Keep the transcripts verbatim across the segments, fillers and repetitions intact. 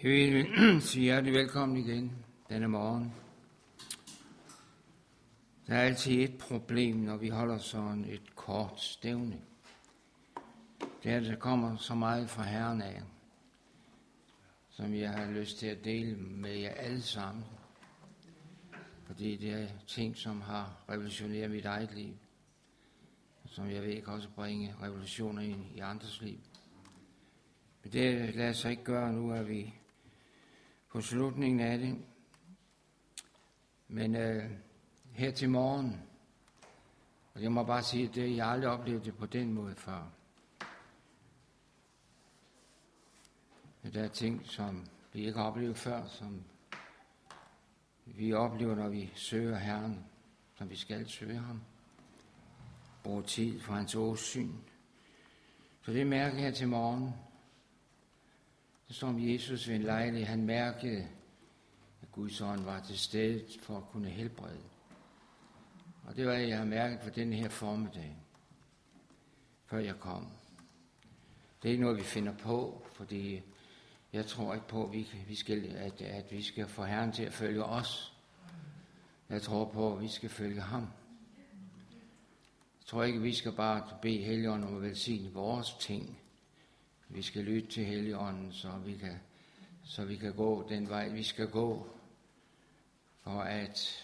Jeg vil sige hjertelig velkommen igen denne morgen. Der er altid et problem, når vi holder sådan et kort stævne. Det er, at der kommer så meget fra Herren af, som jeg har lyst til at dele med jer alle sammen. Fordi det er ting, som har revolutioneret mit eget liv. Som jeg ved kan også bringe revolutioner ind i andres liv. Men det lader sig ikke gøre, nu er vi på slutningen af det. Men øh, her til morgen, og jeg må bare sige, at det, jeg aldrig oplevet det på den måde før. Men der er ting, som vi ikke har oplevet før, som vi oplever, når vi søger Herren, som vi skal søge ham. Bruge tid for hans åsyn. Så det mærker her til morgen. Det står om Jesus ved en lejlighed. Han mærkede, at Guds ånd var til stede for at kunne helbrede. Og det var, jeg har mærket for den her formiddag, før jeg kom. Det er ikke noget, vi finder på, fordi jeg tror ikke på, at vi, vi skal, at, at vi skal få Herren til at følge os. Jeg tror på, at vi skal følge ham. Jeg tror ikke, at vi skal bare bede Helligånden om at velsigne vores ting. Vi skal lytte til Helligånden, så vi kan, så vi kan gå den vej, vi skal gå, for at,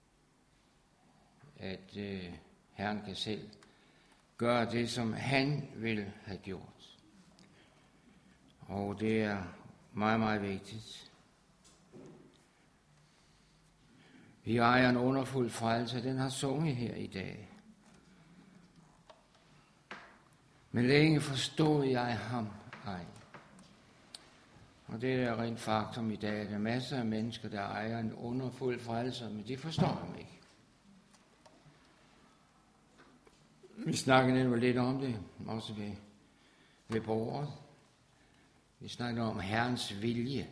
at øh, Herren kan selv gøre det, som han vil have gjort. Og det er meget, meget vigtigt. Vi ejer en underfuld frelse, den har sunget her i dag. Men længe forstod jeg ham ej. Og det er rent faktum i dag. Der er masser af mennesker, der ejer en underfuld frelse, men de forstår ham ikke. Vi snakker nemlig lidt om det, også ved, ved bordet. Vi snakker om Herrens vilje.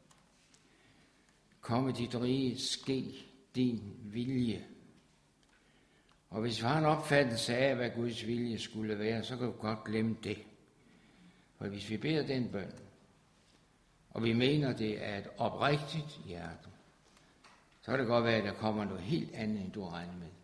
Komme dit rige, ske din vilje. Og hvis vi har en opfattelse af, hvad Guds vilje skulle være, så kan du godt glemme det. For hvis vi beder den bøn, og vi mener, det er et oprigtigt hjerte, så kan det godt være, at der kommer noget helt andet, end du regner med.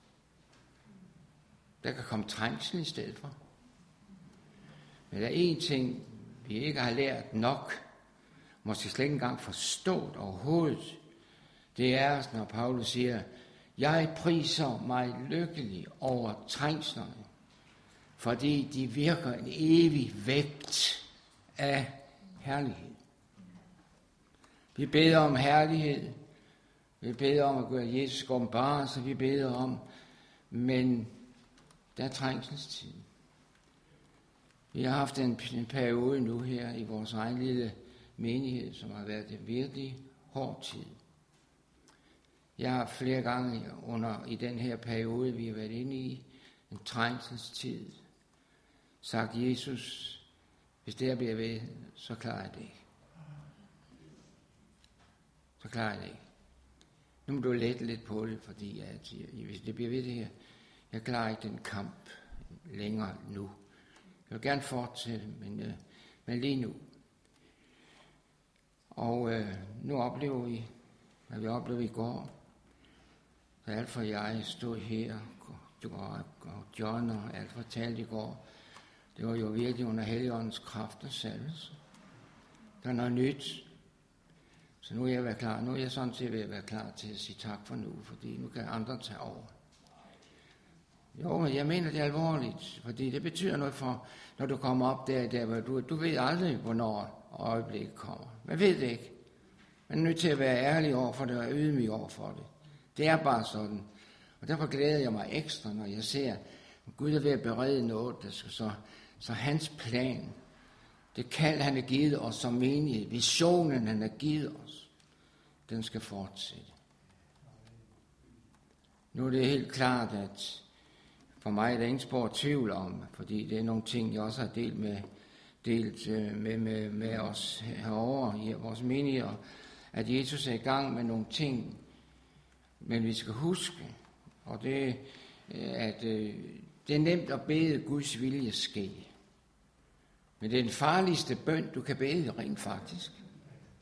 Der kan komme trængsel i stedet for. Men der er en ting, vi ikke har lært nok, måske slet ikke engang forstået overhovedet, det er, når Paulus siger, jeg priser mig lykkelig over trængslerne, fordi de virker en evig vægt af herlighed. Vi beder om herlighed, vi beder om at gøre Jesus åbenbar, så vi beder om, men der er trængselstid. Vi har haft en, en periode nu her i vores egen lille menighed, som har været en virkelig hård tid. Jeg har flere gange under i den her periode, vi har været inde i, en trængselstid, sagt Jesus, hvis det her bliver ved, så klarer jeg det ikke. Så klarer jeg det ikke. Nu må du lette lidt på det, fordi jeg siger, hvis det bliver ved det her, jeg klarer ikke den kamp længere nu. Jeg vil gerne fortsætte, men, øh, men lige nu. Og øh, nu oplever vi, hvad vi oplevede i går. Da Alf og jeg stod her, og John og Alf fortalte i går, det var jo virkelig under Helligåndens kraft og salvelse. Der er noget nyt. Så nu er jeg været klar. Nu er jeg sådan set ved at være klar til at sige tak for nu, fordi nu kan andre tage over. Jo, men jeg mener det er alvorligt, fordi det betyder noget for, når du kommer op der, der hvor du, du ved aldrig, hvornår øjeblikket kommer. Man ved det ikke. Man er nødt til at være ærlig over for det og ydmyg over for det. Det er bare sådan. Og derfor glæder jeg mig ekstra, når jeg ser, at Gud er ved at berede noget, der skal så, så hans plan, det kald, han har givet os som menighed, visionen, han har givet os, den skal fortsætte. Nu er det helt klart, at for mig er der ingen spor tvivl om, fordi det er nogle ting, jeg også har delt med, delt med, med, med os herovre i vores menighed, at Jesus er i gang med nogle ting, men vi skal huske, og det, at det er nemt at bede Guds vilje ske. Men det er den farligste bøn, du kan bede rent faktisk.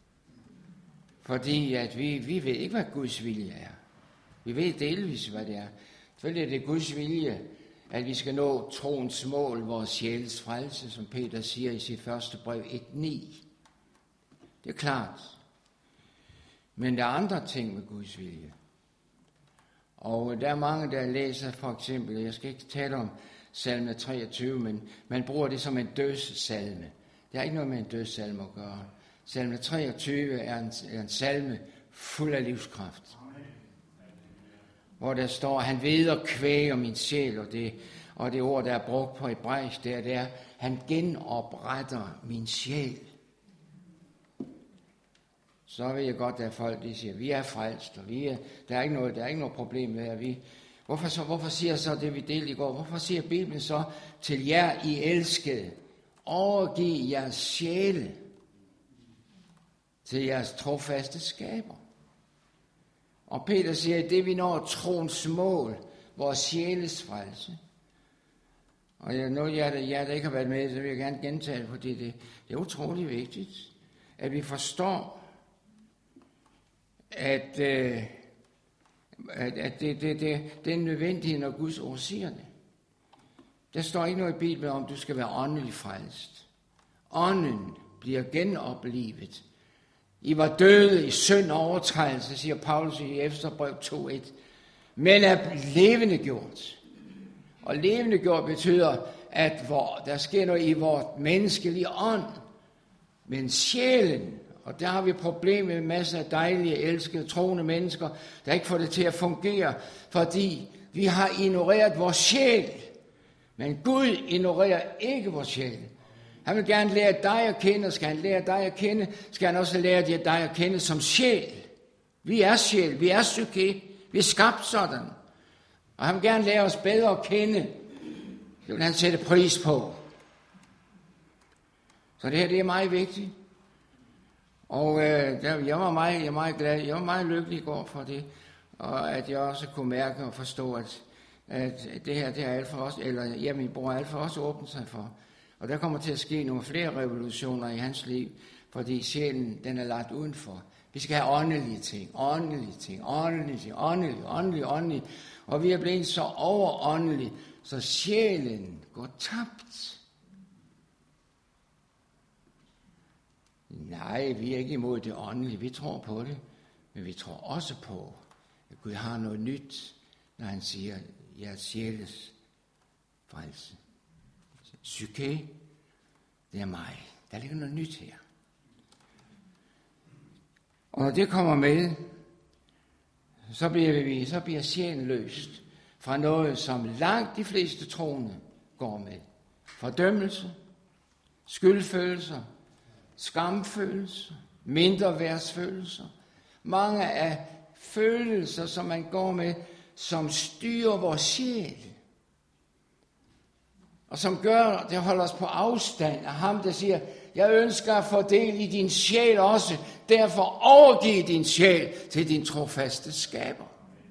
Fordi at vi, vi ved ikke, hvad Guds vilje er. Vi ved delvis, hvad det er. Selvfølgelig er det Guds vilje, at vi skal nå troens mål, vores sjæles frelse, som Peter siger i sit første brev et ni. Det er klart. Men der er andre ting med Guds vilje. Og der er mange, der læser for eksempel, jeg skal ikke tale om salme treogtyve, men man bruger det som en dødssalme. Det har ikke noget med en dødssalme at gøre. Salme treogtyve er en, er en salme fuld af livskraft. Hvor der står, han vederkvæger min sjæl, og det, og det ord, der er brugt på hebraisk, der, det er, han genopretter min sjæl. Så ved jeg godt, at folk de siger, vi er frelst, og vi er, der, er ikke noget, der er ikke noget problem med, at vi... Hvorfor, så, hvorfor siger så det, vi delte i går? Hvorfor siger Bibelen så til jer, I elskede, overgiv jeres sjæle til jeres trofaste skaber? Og Peter siger, at det vi når troens mål, vores sjæles frelse. Og jeg, nu jer, der, jer, der ikke har været med, så vil jeg gerne gentage det, fordi det, det er utrolig vigtigt, at vi forstår, at, øh, at, at det, det, det, det er nødvendigt, når Guds ord siger det. Der står ikke noget i Bibelen om, at du skal være åndelig frelst. Ånden bliver genoplivet. I var døde i synd og overtrædelse, siger Paulus i Efeserbrev to et, men er levende gjort. Og levende gjort betyder, at hvor, der sker noget i vores menneskelige ånd, men sjælen, og der har vi problemer med masser af dejlige, elskede, troende mennesker, der ikke får det til at fungere, fordi vi har ignoreret vores sjæl. Men Gud ignorerer ikke vores sjæl. Han vil gerne lære dig at kende, og skal han lære dig at kende, skal han også lære dig at kende som sjæl. Vi er sjæl, vi er psyke, vi er skabt sådan. Og han vil gerne lære os bedre at kende. Det vil han sætte pris på. Så det her, det er meget vigtigt. Og øh, der, jeg, var meget, jeg, var meget glad, jeg var meget lykkelig i går for det, og at jeg også kunne mærke og forstå, at, at det her, det er alt for os, eller ja, min bror er alt for os åbent sig for. Og der kommer til at ske nogle flere revolutioner i hans liv, fordi sjælen, den er lagt udenfor. Vi skal have åndelige ting, åndelige ting, åndelige ting, åndelige, åndelige, åndelige. Og vi er blevet så overåndelige, så sjælen går tabt. Nej, vi er ikke imod det åndelige, vi tror på det, men vi tror også på, at Gud har noget nyt, når han siger, jeres sjæles frelse. Psyke, det er mig. Der ligger noget nyt her. Og når det kommer med, så bliver, vi, så bliver sjælen løst fra noget, som langt de fleste troende går med. Fordømmelse, skyldfølelser, skamfølelser, mindreværdsfølelser. Mange af følelser, som man går med, som styrer vores sjæl. Og som gør, det holder os på afstand af ham, der siger, jeg ønsker at få del i din sjæl også, derfor overgiv din sjæl til din trofaste skaber.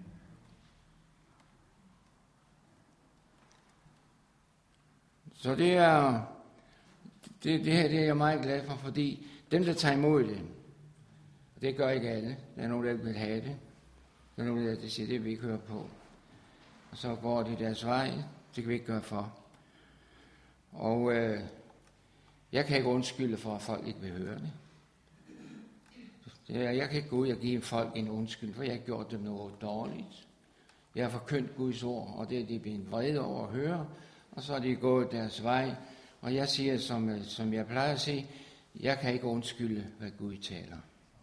Så det er, det, det her det er jeg meget glad for, fordi dem, der tager imod det, det gør ikke alle. Der er nogen, der ikke vil have det. Der er nogen, der siger, det vil vi ikke høre på. Og så går de deres vej, det kan vi ikke gøre for. Og øh, jeg kan ikke undskylde for, at folk ikke vil høre det. det er, jeg kan ikke gå ud og give folk en undskyld, for jeg har gjort dem noget dårligt. Jeg har forkyndt Guds ord, og det er de blevet vrede over at høre, og så er de gået deres vej. Og jeg siger, som, som jeg plejer at sige, jeg kan ikke undskylde, hvad Gud taler.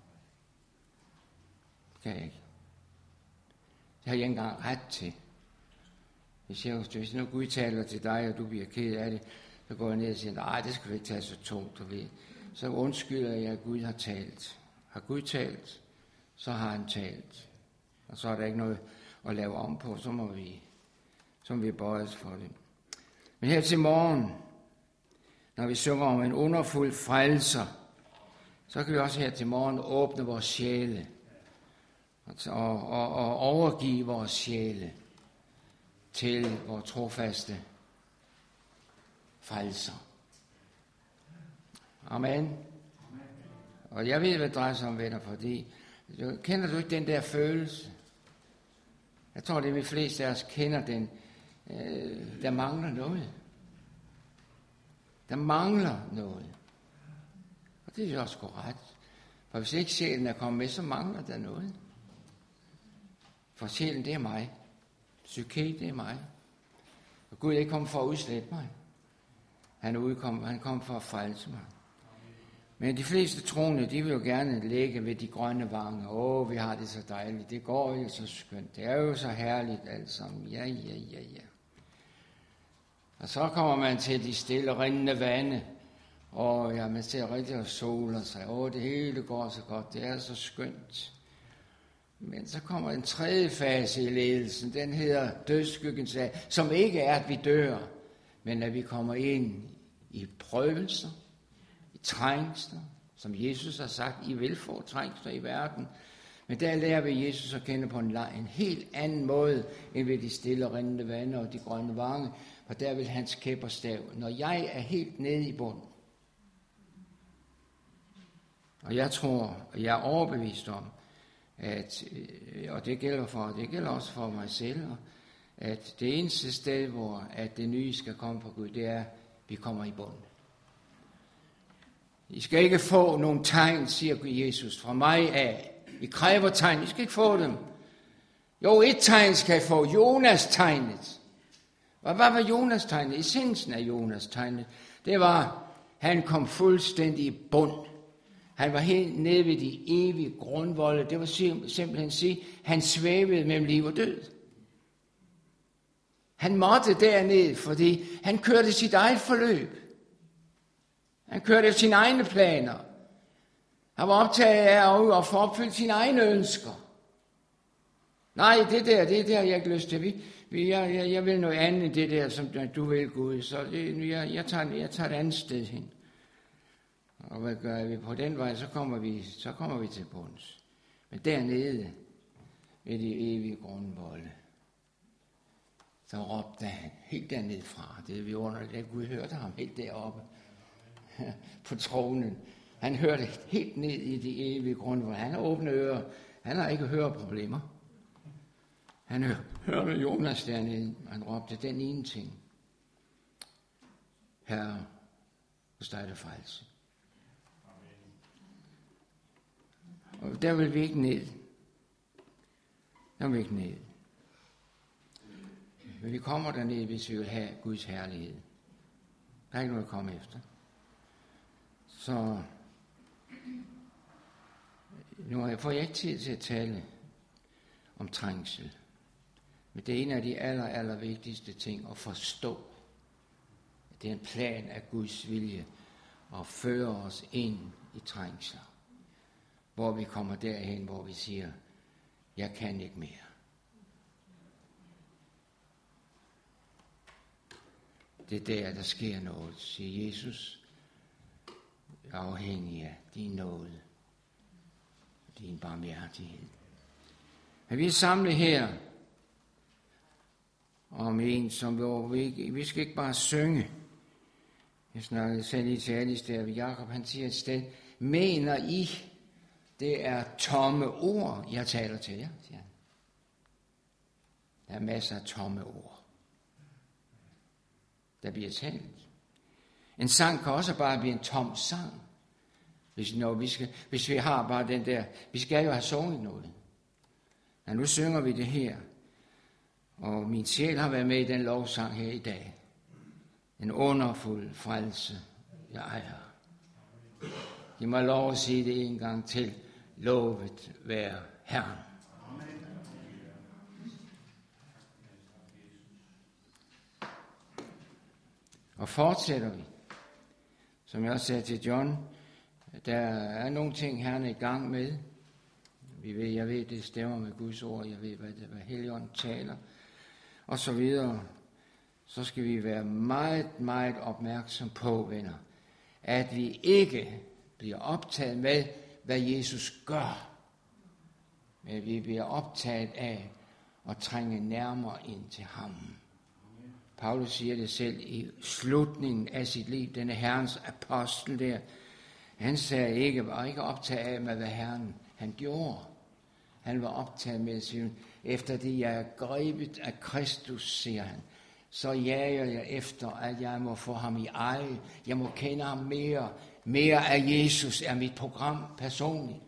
Det kan jeg ikke. Det har jeg ikke engang ret til. Hvis, jeg, hvis nu Gud taler til dig, og du bliver ked af det, så går jeg ned og siger, nej, det skal du ikke tage så tungt, du ved. Så undskylder jeg, at Gud har talt. Har Gud talt, så har han talt. Og så er der ikke noget at lave om på, så må vi, så må vi bøje os for det. Men her til morgen, når vi synger om en underfuld frelser, så kan vi også her til morgen åbne vores sjæle og, og, og overgive vores sjæle til vores trofaste frelser. Amen. Og jeg ved, hvad det drejer sig om, venner, fordi kender du ikke den der følelse? Jeg tror, det er vi fleste af os kender den. Øh, der mangler noget. Der mangler noget. Og det er også korrekt. For hvis ikke sjælen er kommet med, så mangler der noget. For sjælen, det er mig. Psyke, det er mig. Og Gud er ikke kommet for at udslette mig. Han er udkommet, han kom for at frelse mig. Men de fleste troende, de vil jo gerne ligge ved de grønne vanger. Åh, vi har det så dejligt. Det går jo så skønt. Det er jo så herligt alt sammen. Ja, ja, ja, ja. Og så kommer man til de stille rindende vande. Og ja, man ser rigtig og soler sig. Åh, det hele går så godt. Det er så skønt. Men så kommer en tredje fase i ledelsen. Den hedder dødsskyggens sag, som ikke er, at vi dør, men at vi kommer ind i prøvelser, i trængsler, som Jesus har sagt, I vil få trængsler i verden. Men der lærer vi Jesus at kende på en, en helt anden måde, end ved de stille rindende vande og de grønne vange, for der vil hans kæp og stav. Når jeg er helt nede i bunden, og jeg tror, og jeg er overbevist om, at, og det gælder, for, det gælder også for mig selv, at det eneste sted, hvor at det nye skal komme fra Gud, det er, at vi kommer i bunden. I skal ikke få nogen tegn, siger Jesus, fra mig af. I kræver tegn, I skal ikke få dem. Jo, et tegn skal I få, Jonas-tegnet. Hvad var Jonas-tegnet? Essensen af Jonas-tegnet, det var, han kom fuldstændig i bund. Han var helt nede ved de evige grundvolde. Det var simpelthen sige, han svævede mellem liv og død. Han måtte derned, fordi han kørte sit eget forløb. Han kørte efter sine egne planer. Han var optaget af at få opfyldt sine egne ønsker. Nej, det der, det der, jeg ikke lyst til. Vi, vi, jeg, jeg, jeg vil noget andet end det der, som du vil, Gud. Så det, jeg, jeg, tager, jeg tager et andet sted hen. Og hvad gør vi på den vej, så kommer vi, så kommer vi til bunds. Men dernede, ved de evige grundvolde, så råbte han helt dernede fra. Det er vi underligt, at Gud hørte ham helt deroppe på tronen. Han hørte helt ned i de evige grundvolde. Han har åbne ører. Han har ikke høreproblemer. Han hørte Jonas dernede. Han råbte den ene ting. Herre, hos dig er der frelse. Og der vil vi ikke ned. Der vil vi ikke ned. Men vi kommer derned, hvis vi vil have Guds herlighed. Der er ikke noget at komme efter. Så nu får jeg ikke tid til at tale om trængsel. Men det er en af de aller, aller vigtigste ting at forstå. Det er en plan af Guds vilje at føre os ind i trængsler. Hvor vi kommer derhen, hvor vi siger, jeg kan ikke mere. Det er der, der sker noget, siger Jesus. Jeg er afhængig af din nåde, din barmhjertighed. Men vi er samlet her om en, som vi, vi skal ikke bare synge. Jeg snakkede selv i til Alice der, Jakob han siger et sted, mener I, det er tomme ord, jeg taler til jer, siger han. Der er masser af tomme ord, der bliver talt. En sang kan også bare blive en tom sang. Hvis, når vi, skal, hvis vi har bare den der, vi skal jo have sunget noget. Men nu synger vi det her. Og min sjæl har været med i den lovsang her i dag. En underfuld frelse, jeg ejer. De må lov at sige det en gang til. Lovet være Herren. Og fortsætter vi. Som jeg også sagde til John, der er nogle ting, Herren er i gang med. Vi ved, jeg ved, det stemmer med Guds ord. Jeg ved, hvad, det, hvad Helligånden taler. Og så videre. Så skal vi være meget, meget opmærksom på, venner, at vi ikke bliver optaget med, hvad Jesus gør. Men vi bliver optaget af at trænge nærmere ind til ham. Paulus siger det selv i slutningen af sit liv, denne Herrens apostel der. Han sagde ikke, var ikke optaget af med, hvad Herren han gjorde. Han var optaget med at sige, efter det jeg er grebet af Kristus, siger han, så jager jeg efter, at jeg må få ham i eje. Jeg må kende ham mere. Mere af Jesus er mit program personligt.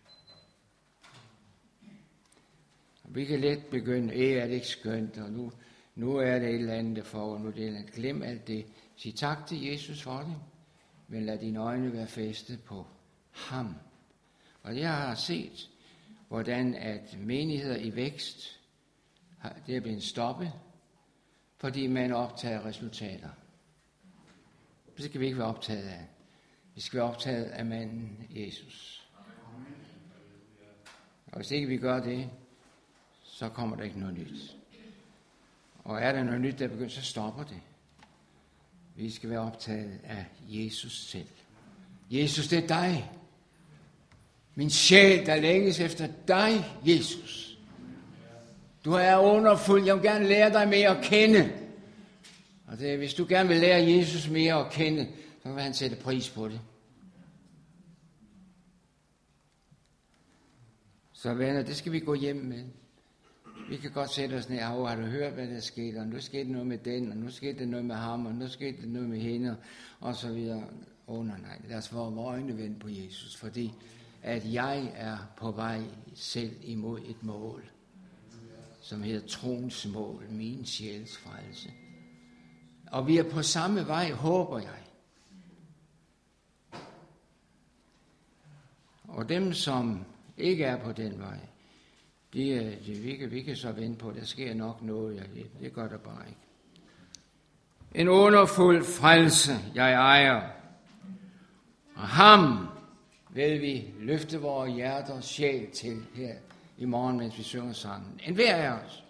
Vi kan let begynde, æh, er det ikke skønt, og nu, nu er det et eller andet, der får, nu det er glem alt det. Sig tak til Jesus for det, men lad dine øjne være festet på ham. Og jeg har set, hvordan at menigheder i vækst, det er blevet stoppet, fordi man optager resultater. Det skal vi ikke være optaget af. Vi skal være optaget af manden Jesus. Og hvis ikke vi gør det, så kommer der ikke noget nyt. Og er der noget nyt, der begynder, så stopper det. Vi skal være optaget af Jesus selv. Jesus, det er dig. Min sjæl, der længes efter dig, Jesus. Du er underfuld. Jeg vil gerne lære dig mere at kende. Og det, hvis du gerne vil lære Jesus mere at kende, så vil han sætte pris på det. Så venner, det skal vi gå hjem med. Vi kan godt sætte os ned, og har du hørt, hvad der skete, og nu skete noget med den, og nu skete det noget med ham, og nu skete det noget med hende, og så videre. Åh oh, nej, nej, lad os få vores øjne vendt på Jesus, fordi at jeg er på vej selv imod et mål, som hedder troens mål, min sjæls frelse. Og vi er på samme vej, håber jeg. Og dem, som ikke er på den vej, det, det, vi, kan, vi kan så vente på, der sker nok noget, jeg ved. Det gør der bare ikke. En underfuld frelse, jeg ejer. Og ham vil vi løfte vores hjerter og sjæl til her i morgen, mens vi synger sangen. En hver af os.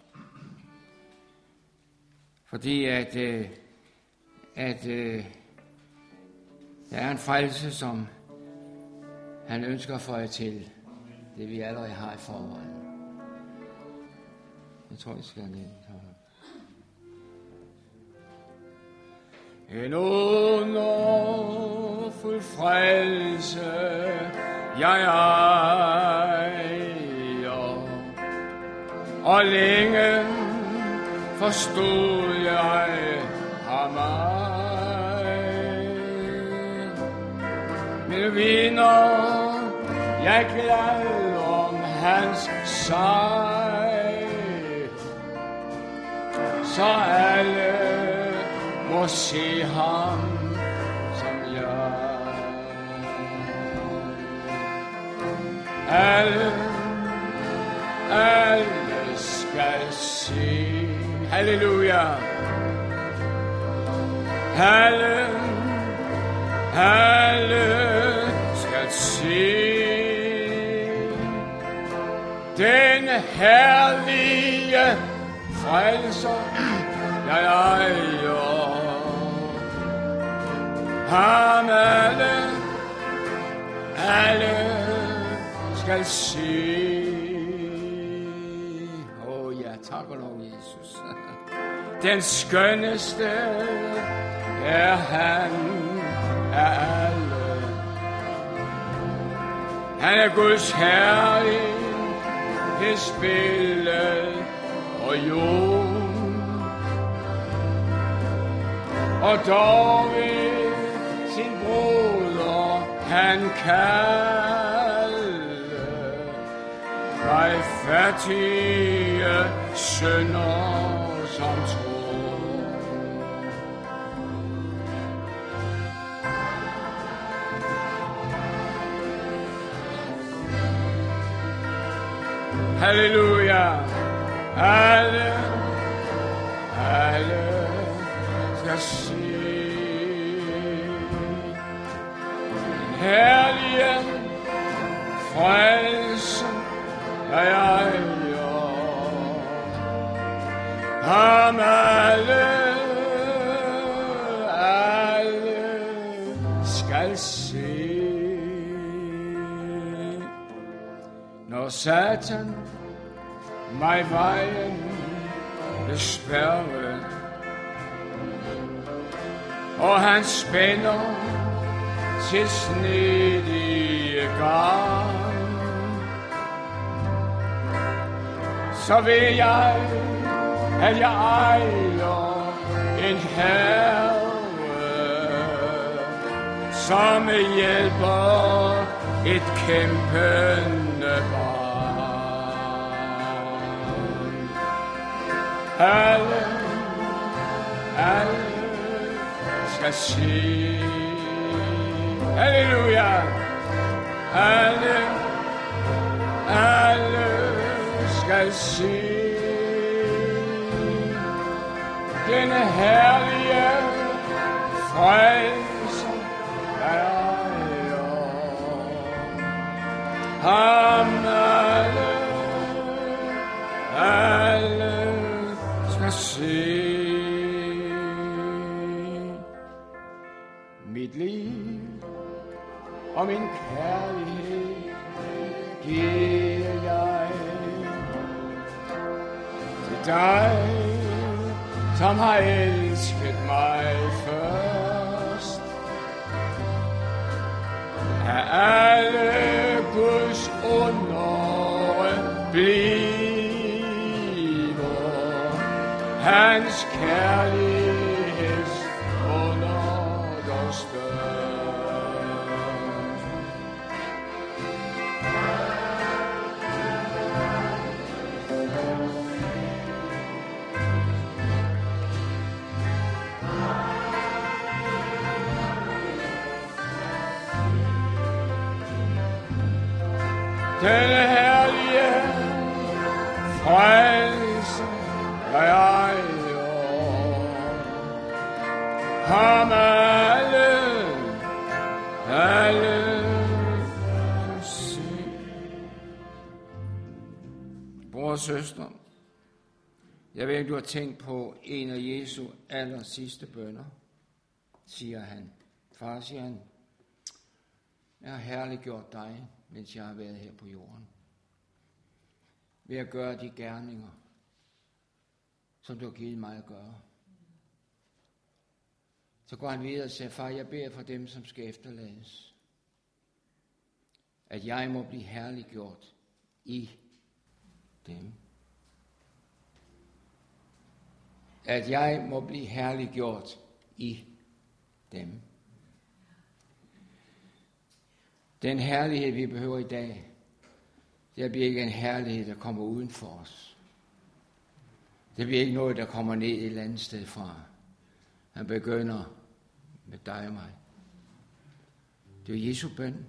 Fordi at, øh, at øh, der er en frelse, som han ønsker at få jer til. Det vi allerede har i forvejen. Jeg tror, jeg skal ned. En underfuld frelse, jeg ejer, og længe forstod jeg ham ej. Men vinder jeg glad om hans sejr, så alle må se ham som jeg. Alle, alle skal se, halleluja. Alle, alle skal se den herlige frelser, jeg ejer. Ham alle, alle skal se. Åh oh, ja, tak og lov, Jesus. Den skønneste er han af alle. Han er Guds herlighedsbillede og jord. Og dog ved sin broder han kalde mig fattige synder som tror. Halleluja, alle, alle skal se den herlige frelse, jeg ejer. Ham alle, alle skal se. Når Satan mig vejen vil spærre, og han spænder til snedige garn. Så ved jeg, at jeg ejer en herre, som hjælper et kæmpende barn. Alle, alle skal se, halleluja, alle, alle skal se denne herlige frelser, der er ham. Alle, alle skal se. Mit liv og min kærlighed giver jeg til dig, som har elsket mig først. Af alle Guds under bliver hans kærligheds under dog størst. Denne herlige frelse, jeg ejer, ham alle, alle kan se. Bror og søster, jeg ved ikke, du har tænkt på en af Jesu aller sidste bønner, siger han. Far, siger han, jeg har herliggjort dig, mens jeg har været her på jorden, ved at gøre de gerninger, som du har givet mig at gøre. Så går han videre og siger, far, jeg beder for dem, som skal efterlades, at jeg må blive herliggjort i dem. At jeg må blive herliggjort i dem. Den herlighed, vi behøver i dag, det bliver ikke en herlighed, der kommer uden for os. Det bliver ikke noget, der kommer ned et eller andet sted fra. Han begynder med dig og mig. Det er Jesu bøn.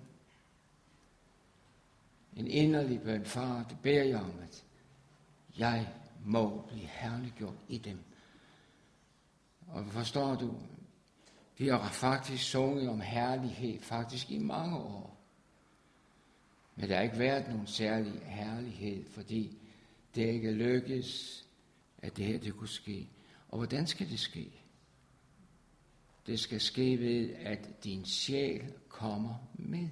En inderlig bøn. Far, det beder jeg om, at jeg må blive herliggjort i dem. Og forstår du, vi har faktisk sunget om herlighed faktisk i mange år. Men der har ikke været nogen særlig herlighed, fordi det ikke lykkes, at det her det kunne ske. Og hvordan skal det ske? Det skal ske ved, at din sjæl kommer med.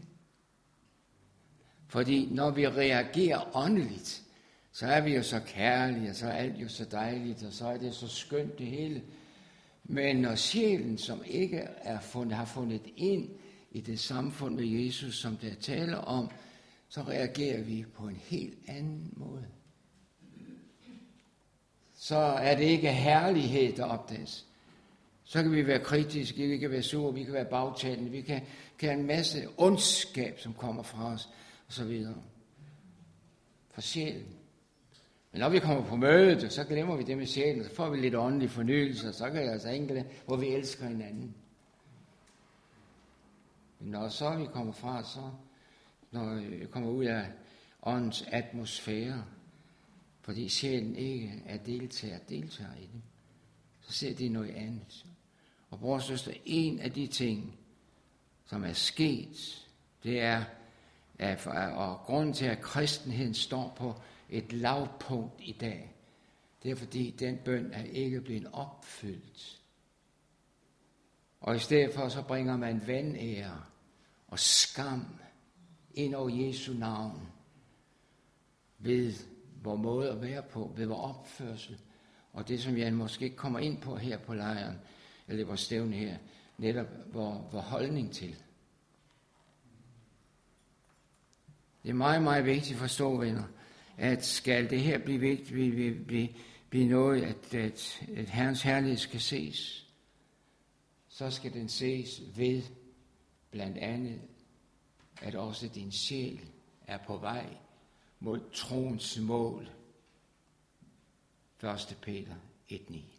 Fordi når vi reagerer åndeligt, så er vi jo så kærlige, og så er alt jo så dejligt, og så er det så skønt det hele. Men når sjælen, som ikke er fundet, har fundet ind i det samfund med Jesus, som der taler om, så reagerer vi på en helt anden måde. Så er det ikke herlighed, der opdages. Så kan vi være kritiske, vi kan være sure, vi kan være bagtalende, vi kan, kan have en masse ondskab, som kommer fra os, og så videre. For sjælen. Men når vi kommer på mødet, så glemmer vi det med sjælen, så får vi lidt åndelig fornyelse, og så kan jeg altså enkelte, hvor vi elsker hinanden. Men når så vi kommer fra, så når vi kommer ud af åndens atmosfære, fordi sjælen ikke er deltager, deltager i det, så ser det noget andet. Og bror og søster, en af de ting, som er sket, det er, at, og grunden til, at kristenheden står på et lavpunkt i dag, det er fordi, den bøn er ikke blevet opfyldt. Og i stedet for, så bringer man vanære og skam ind over Jesu navn, ved vor måde at være på, ved vor opførsel. Og det, som jeg måske ikke kommer ind på her på lejren, eller vores stævne her, netop vor, vor holdning til. Det er meget, meget vigtigt at forstå, venner, at skal det her blive vigtigt, blive, blive, blive noget, at, at, at Herrens herlighed skal ses, så skal den ses ved blandt andet, at også din sjæl er på vej mod troens mål. første Peter et ni.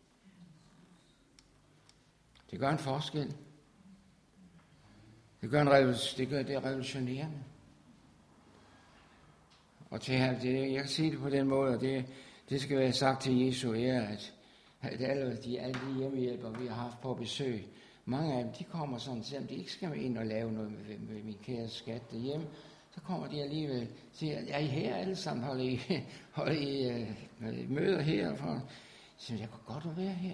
Det gør en forskel. Det gør, en, det gør det revolutionerende. Og til her, det, jeg kan sige det på den måde, og det, det skal være sagt til Jesu ære, at, at alle, de, alle de hjemmehjælpere, vi har haft på besøg, mange af dem, de kommer sådan, selvom de ikke skal ind og lave noget med, med min kære skat derhjemme, så kommer de alligevel til, at er I her alle sammen, holder I, holder I uh, møder her? For, så jeg kunne godt være her.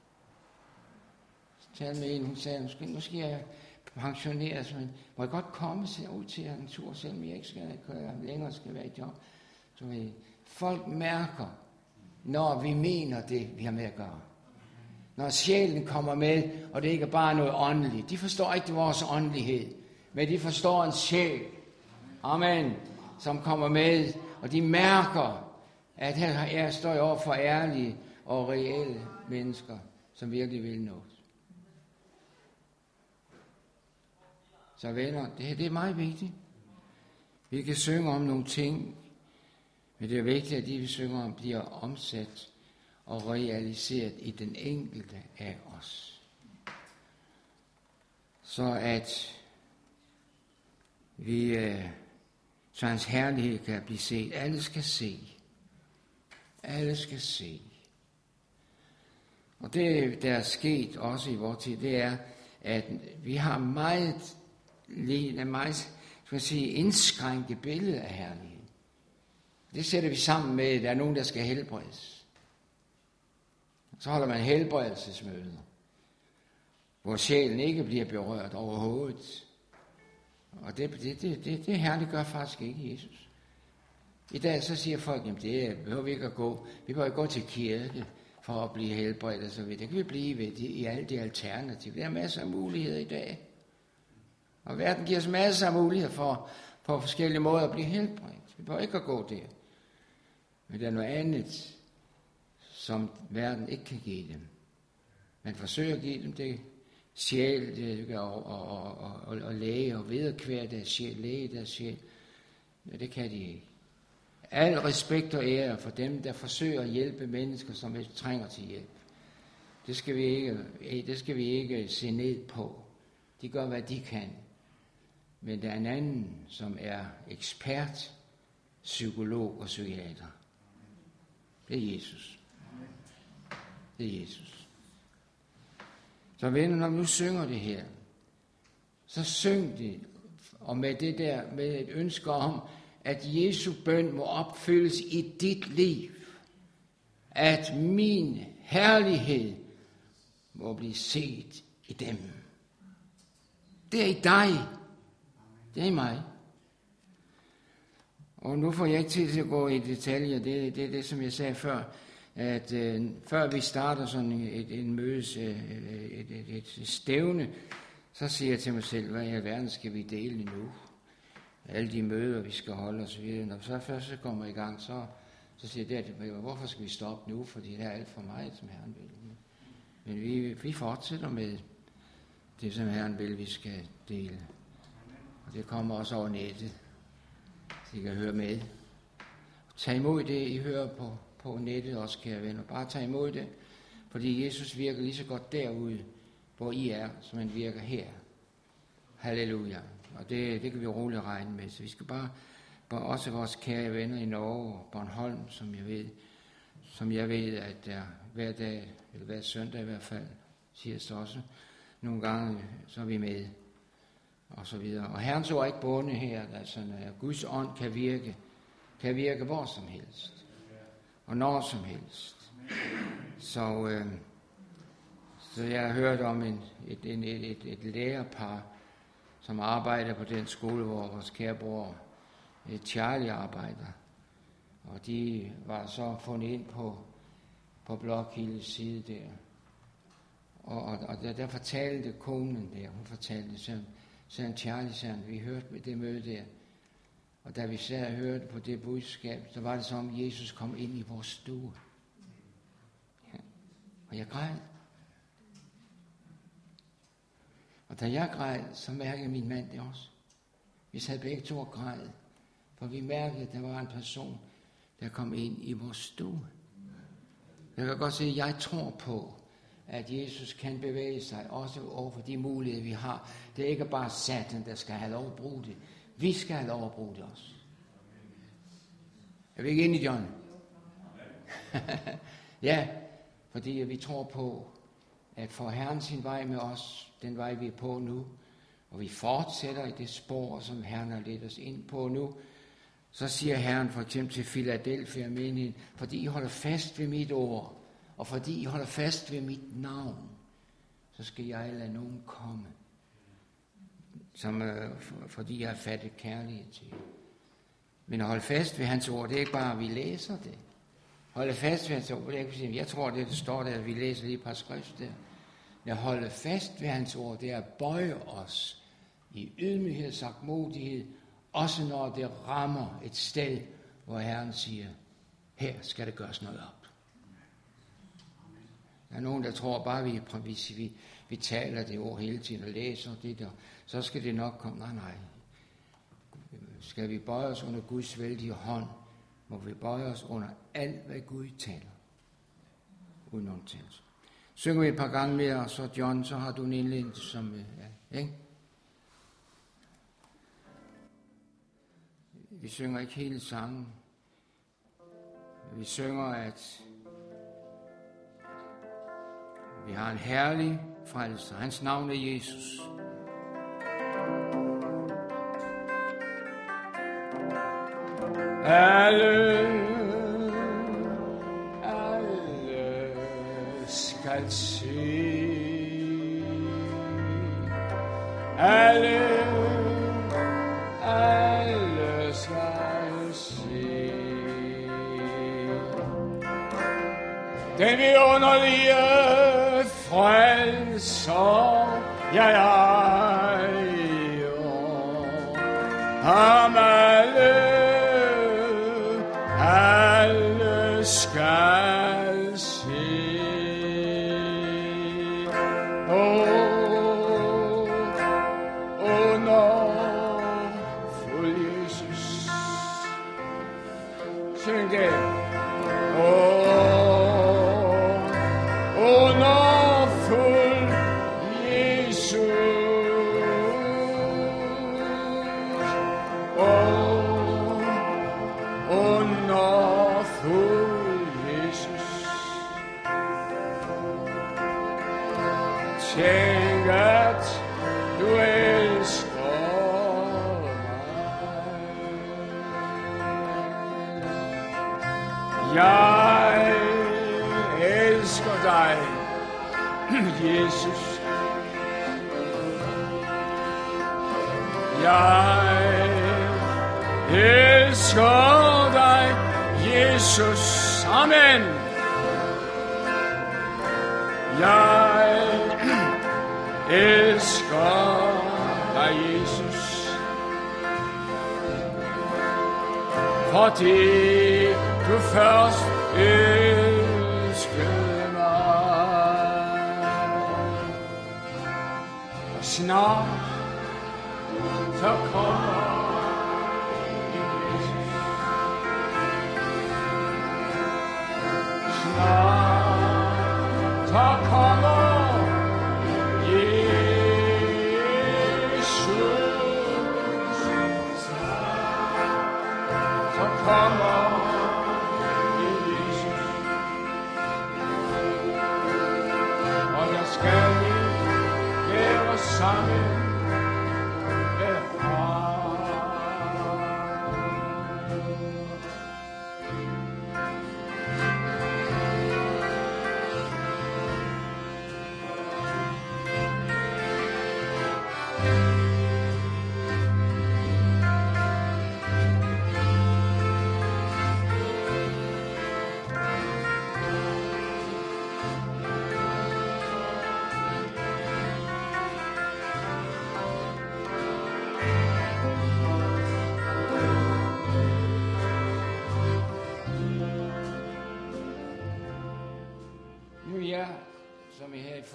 Så talte med en, hun sagde, nu skal jeg pensioneres, men må jeg godt komme ud til en tur, selvom jeg ikke skal køre, længere skal være i job. Så uh, folk mærker, når vi mener det, vi har med at gøre. Når sjælen kommer med, og det ikke er bare noget åndeligt. De forstår ikke vores åndelighed, men de forstår en sjæl. Amen. Som kommer med, og de mærker, at her jeg står jeg over for ærlige og reelle mennesker, som virkelig vil noget. Så venner, det, det er meget vigtigt. Vi kan synge om nogle ting, men det er vigtigt, at de vi synger om bliver omsat og realiseret i den enkelte af os. Så at vi, øh, så hans herlighed kan blive set. Alle skal se. Alle skal se. Og det, der er sket også i vores tid, det er, at vi har meget, meget skal man sige, indskrænket billede af herlighed. Det sætter vi sammen med, at der er nogen, der skal helbredes. Så holder man helbredelsesmøder, hvor sjælen ikke bliver berørt overhovedet. Og det, det, det, det, det herligt gør faktisk ikke Jesus. I dag så siger folk, jamen det behøver vi ikke at gå. Vi behøver ikke gå til kirke for at blive helbredt og så videre. Det kan vi blive ved i alle de alternativer. Der er masser af muligheder i dag. Og verden giver os masser af muligheder for på forskellige måder at blive helbredt. Vi behøver ikke at gå der. Men der er noget andet, som verden ikke kan give dem. Man forsøger at give dem det sjæl det, og, og, og, og, og læge og vederkvære deres sjæl, læge deres sjæl. Ja, det kan de ikke. Al respekt og ære for dem, der forsøger at hjælpe mennesker, som trænger til hjælp. Det skal vi ikke, det skal vi ikke se ned på. De gør, hvad de kan. Men der er en anden, som er ekspert, psykolog og psykiater. Det er Jesus. Det er Jesus. Så venner, når vi nu synger det her, så syng det, og med det der, med et ønske om, at Jesu bøn må opfyldes i dit liv. At min herlighed må blive set i dem. Det er i dig. Det er i mig. Og nu får jeg ikke tid til at gå i detaljer. Det er det, det, som jeg sagde før. At øh, før vi starter sådan et, en mødes, øh, et, et, et stævne, så siger jeg til mig selv, hvad i alverden skal vi dele nu? Alle de møder, vi skal holde osv. Når så først så kommer i gang, så, så siger jeg, det, hvorfor skal vi stoppe nu? Fordi det er alt for meget, som Herren vil. Men vi, vi fortsætter med det, som Herren vil, vi skal dele. Og det kommer også over nettet, så I kan høre med. Tag imod det, I hører på, på nettet også, kære venner. Bare tag imod det, fordi Jesus virker lige så godt derude, hvor I er, som han virker her. Halleluja. Og det, det kan vi roligt regne med. Så vi skal bare, bare også vores kære venner i Norge og Bornholm, som jeg ved, som jeg ved, at der hver dag, eller hver søndag i hvert fald, tirsdag også, nogle gange, så er vi med, og så videre. Og Herrens ord er ikke bundet her, altså at Guds ånd kan virke, kan virke hvor som helst, og når som helst. Så, øh, så jeg har hørt om en, et, et, et, et, et lærerpar, som arbejder på den skole, hvor vores kære bror Charlie arbejder. Og de var så fundet ind på, på Blokhildes side der. Og, og, og der, der fortalte konen der, hun fortalte, så sagde Charlie, sagde, vi hørte med det møde der. Og da vi sad og hørte på det budskab, så var det som om Jesus kom ind i vores stue. Ja. Og jeg græd. Og da jeg græd, så mærkede min mand det også. Vi sad begge to og græd, for vi mærkede, at der var en person, der kom ind i vores stue. Jeg kan godt se, at jeg tror på, at Jesus kan bevæge sig også over for de muligheder, vi har. Det er ikke bare Satan, der skal have lov at bruge det. Vi skal have lov at bruge det også. Er vi ikke enige, John? Ja, fordi vi tror på, at for Herren sin vej med os, den vej vi er på nu, og vi fortsætter i det spor, som Herren har ledt os ind på nu, så siger Herren for eksempel til Philadelphia menigheden, fordi I holder fast ved mit ord, og fordi I holder fast ved mit navn, så skal jeg lade nogen komme, som, øh, for, fordi jeg har fattet kærlighed til. Men at holde fast ved hans ord, det er ikke bare, at vi læser det. Holde fast ved hans ord, det er ikke, jeg tror, det, det står der, at vi læser lige et par skrift der. At holde fast ved hans ord, det er at bøje os i ydmyghed, sagtmodighed, også når det rammer et sted, hvor Herren siger, her skal det gøres noget op. Der er nogen, der tror bare, vi, hvis vi, vi taler det ord hele tiden og læser det der, så skal det nok komme. Nej, nej. Skal vi bøje os under Guds vældige hånd, må vi bøje os under alt, hvad Gud taler. Uden undtagelse. Synger vi et par gange mere, så John, så har du en indledning, som ja, ikke? Vi synger ikke hele sangen. Vi synger, at vi har en herlig frelser. Hans navn er Jesus. Alle, alle skal se. Alle, alle skal se. Den vidunderlige frelser, jeg ejer. Ham alle, alle skal se. Åh, underfuld Jesus. Syng det. Åh, underfuld Jesus. Åh, underfuld Jesus. Tænk, at du elsker mig. Jeg elsker dig, Jesus. Jeg elsker dig, Jesus. Amen. Jeg elsker dig, Jesus. Fordi du først elskede mig. Og snart så kommer Jesus. Snart så kommer Jesus. Så kommer Jesus. Og der skal vi være sammen.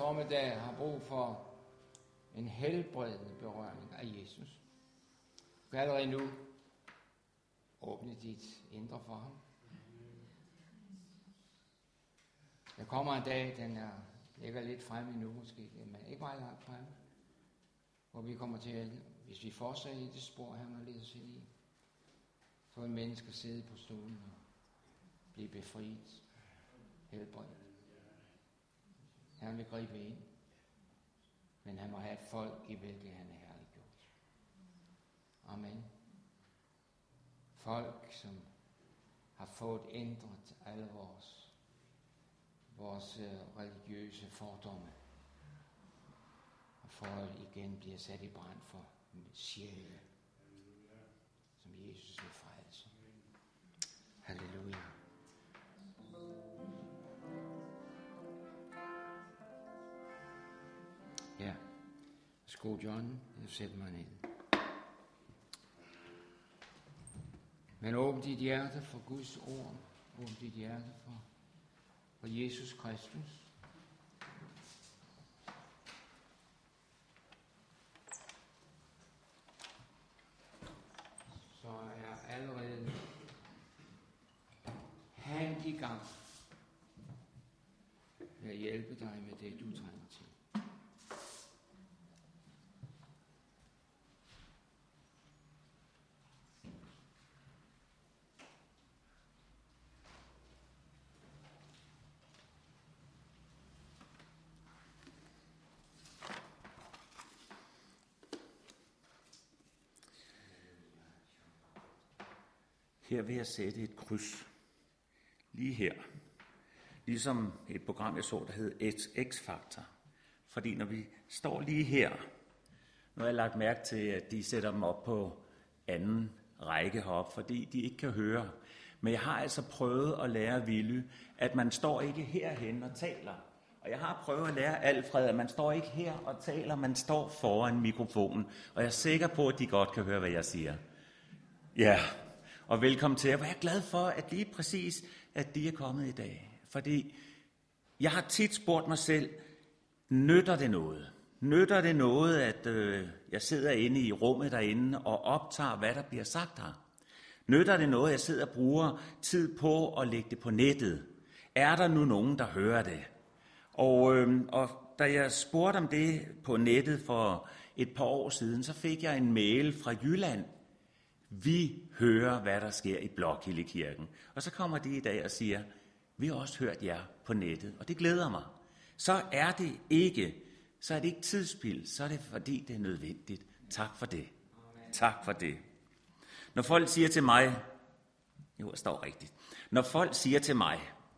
formiddag har brug for en helbredende berøring af Jesus. Du kan allerede nu åbne dit indre for ham. Der kommer en dag, den er, ligger lidt fremme nu måske, men ikke meget langt fremme, hvor vi kommer til, at hvis vi fortsætter i det spor, han har ledet os ind i, så vil mennesker sidde på stolen og blive befriet, helbredt. Han vil gribe ind, men han må have et folk, i hvilket han er herliggjort. Amen. Folk, som har fået ændret alle vores, vores uh, religiøse fordomme, og for igen bliver sat i brand for sjæle, som Jesus vil frelse. Halleluja. Ja, værsgo John, jeg sætter mig ned. Men åbn dit hjerte for Guds ord. Åbn dit hjerte for, for Jesus Kristus. Så er allerede han i gang med at hjælpe dig med det, du trænger til. Her vil jeg sætte et kryds. Lige her. Ligesom et program, jeg så, der hed X-Factor. Fordi når vi står lige her, nu har jeg lagt mærke til, at de sætter dem op på anden række heroppe, fordi de ikke kan høre. Men jeg har altså prøvet at lære Willy, at man står ikke herhen og taler. Og jeg har prøvet at lære Alfred, at man står ikke her og taler, man står foran mikrofonen. Og jeg er sikker på, at de godt kan høre, hvad jeg siger. Ja, og velkommen til jer. Hvor jeg er glad for, at lige præcis, at de er kommet i dag. Fordi jeg har tit spurgt mig selv, nytter det noget? Nytter det noget, at øh, jeg sidder inde i rummet derinde og optager, hvad der bliver sagt her? Nytter det noget, at jeg sidder og bruger tid på at lægge det på nettet? Er der nu nogen, der hører det? Og, øh, og da jeg spurgte om det på nettet for et par år siden, så fik jeg en mail fra Jylland. Vi hører, hvad der sker i Blokhildekirken. Og så kommer de i dag og siger, vi har også hørt jer på nettet, og det glæder mig. Så er det ikke, så er det ikke tidsspildt, så er det fordi, det er nødvendigt. Tak for det. Amen. Tak for det. Når folk siger til mig, jo, jeg står rigtigt. Når folk siger til mig,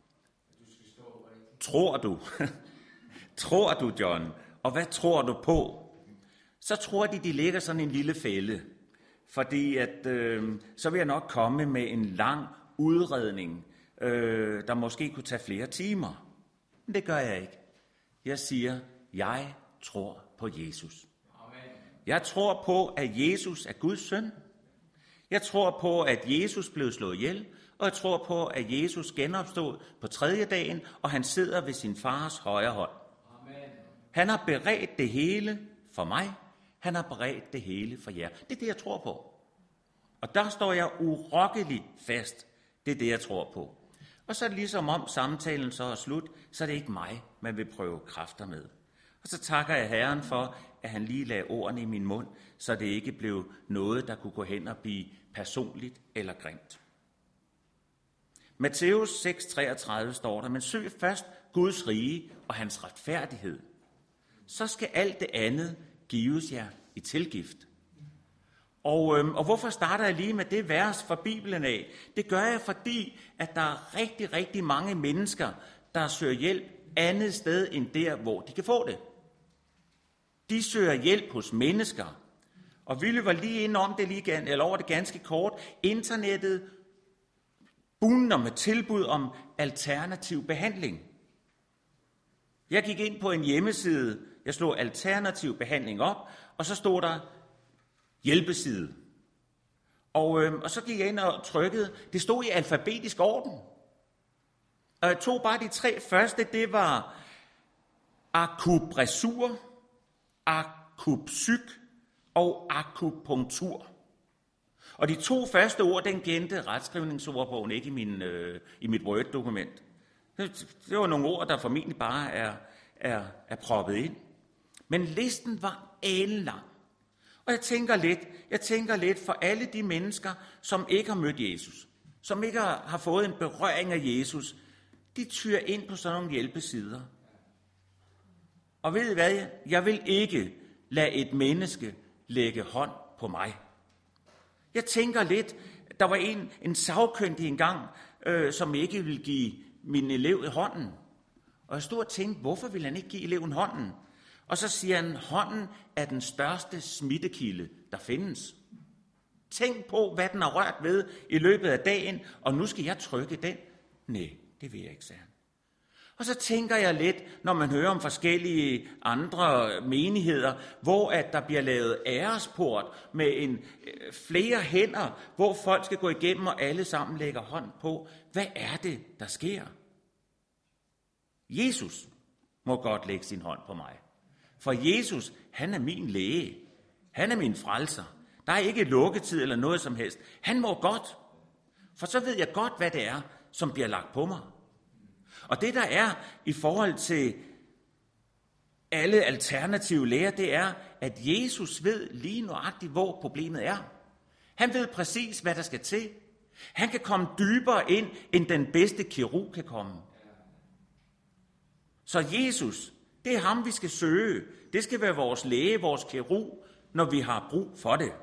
tror du, tror du, John, og hvad tror du på? Så tror de, de lægger sådan en lille fælde. Fordi at, øh, så vil jeg nok komme med en lang udredning, øh, der måske kunne tage flere timer. Men det gør jeg ikke. Jeg siger, jeg tror på Jesus. Amen. Jeg tror på, at Jesus er Guds søn. Jeg tror på, at Jesus blev slået ihjel. Og jeg tror på, at Jesus genopstod på tredje dagen, og han sidder ved sin fars højre hånd. Amen. Han har beredt det hele for mig. Han har beredt det hele for jer. Det er det, jeg tror på. Og der står jeg urokkeligt fast. Det er det, jeg tror på. Og så er det ligesom om samtalen så er slut, så er det ikke mig, man vil prøve kræfter med. Og så takker jeg Herren for, at han lige lagde ordene i min mund, så det ikke blev noget, der kunne gå hen og blive personligt eller grimt. Matthæus seks treogtredive står der, men søg først Guds rige og hans retfærdighed. Så skal alt det andet gives jer i tilgift. Og, øhm, og hvorfor starter jeg lige med det vers fra Bibelen af? Det gør jeg, fordi at der er rigtig, rigtig mange mennesker, der søger hjælp andet sted end der, hvor de kan få det. De søger hjælp hos mennesker. Og vi løber lige ind om det lige, eller over det ganske kort. Internettet bugner med tilbud om alternativ behandling. Jeg gik ind på en hjemmeside, jeg slog alternativ behandling op, og så stod der hjælpeside. Og, øh, og så gik jeg ind og trykkede. Det stod i alfabetisk orden. Og jeg tog bare de tre første, det var akupressur, akupsyk og akupunktur. Og de to første ord, den kendte retskrivningsordbogen ikke i, min, øh, i mit Word-dokument. Det, det var nogle ord, der formentlig bare er, er, er proppet ind. Men listen var alenlang. Og jeg tænker lidt, jeg tænker lidt for alle de mennesker, som ikke har mødt Jesus, som ikke har, har fået en berøring af Jesus, de tyrer ind på sådan nogle hjælpesider. Og ved I hvad? Jeg vil ikke lade et menneske lægge hånd på mig. Jeg tænker lidt, der var en, en sagkyndig engang, øh, som ikke ville give min elev hånden. Og jeg stod og tænkte, hvorfor vil han ikke give eleven hånden? Og så siger han, hånden er den største smittekilde, der findes. Tænk på, hvad den har rørt ved i løbet af dagen, og nu skal jeg trykke den. Nej, det vil jeg ikke, sagde han. Og så tænker jeg lidt, når man hører om forskellige andre menigheder, hvor at der bliver lavet æresport med en, flere hænder, hvor folk skal gå igennem, og alle sammen lægger hånd på. Hvad er det, der sker? Jesus må godt lægge sin hånd på mig. For Jesus, han er min læge. Han er min frelser. Der er ikke lukketid eller noget som helst. Han må godt. For så ved jeg godt, hvad det er, som bliver lagt på mig. Og det der er i forhold til alle alternative læger, det er, at Jesus ved lige nøjagtigt, hvor problemet er. Han ved præcis, hvad der skal til. Han kan komme dybere ind, end den bedste kirurg kan komme. Så Jesus, det er ham, vi skal søge. Det skal være vores læge, vores kirurg, når vi har brug for det.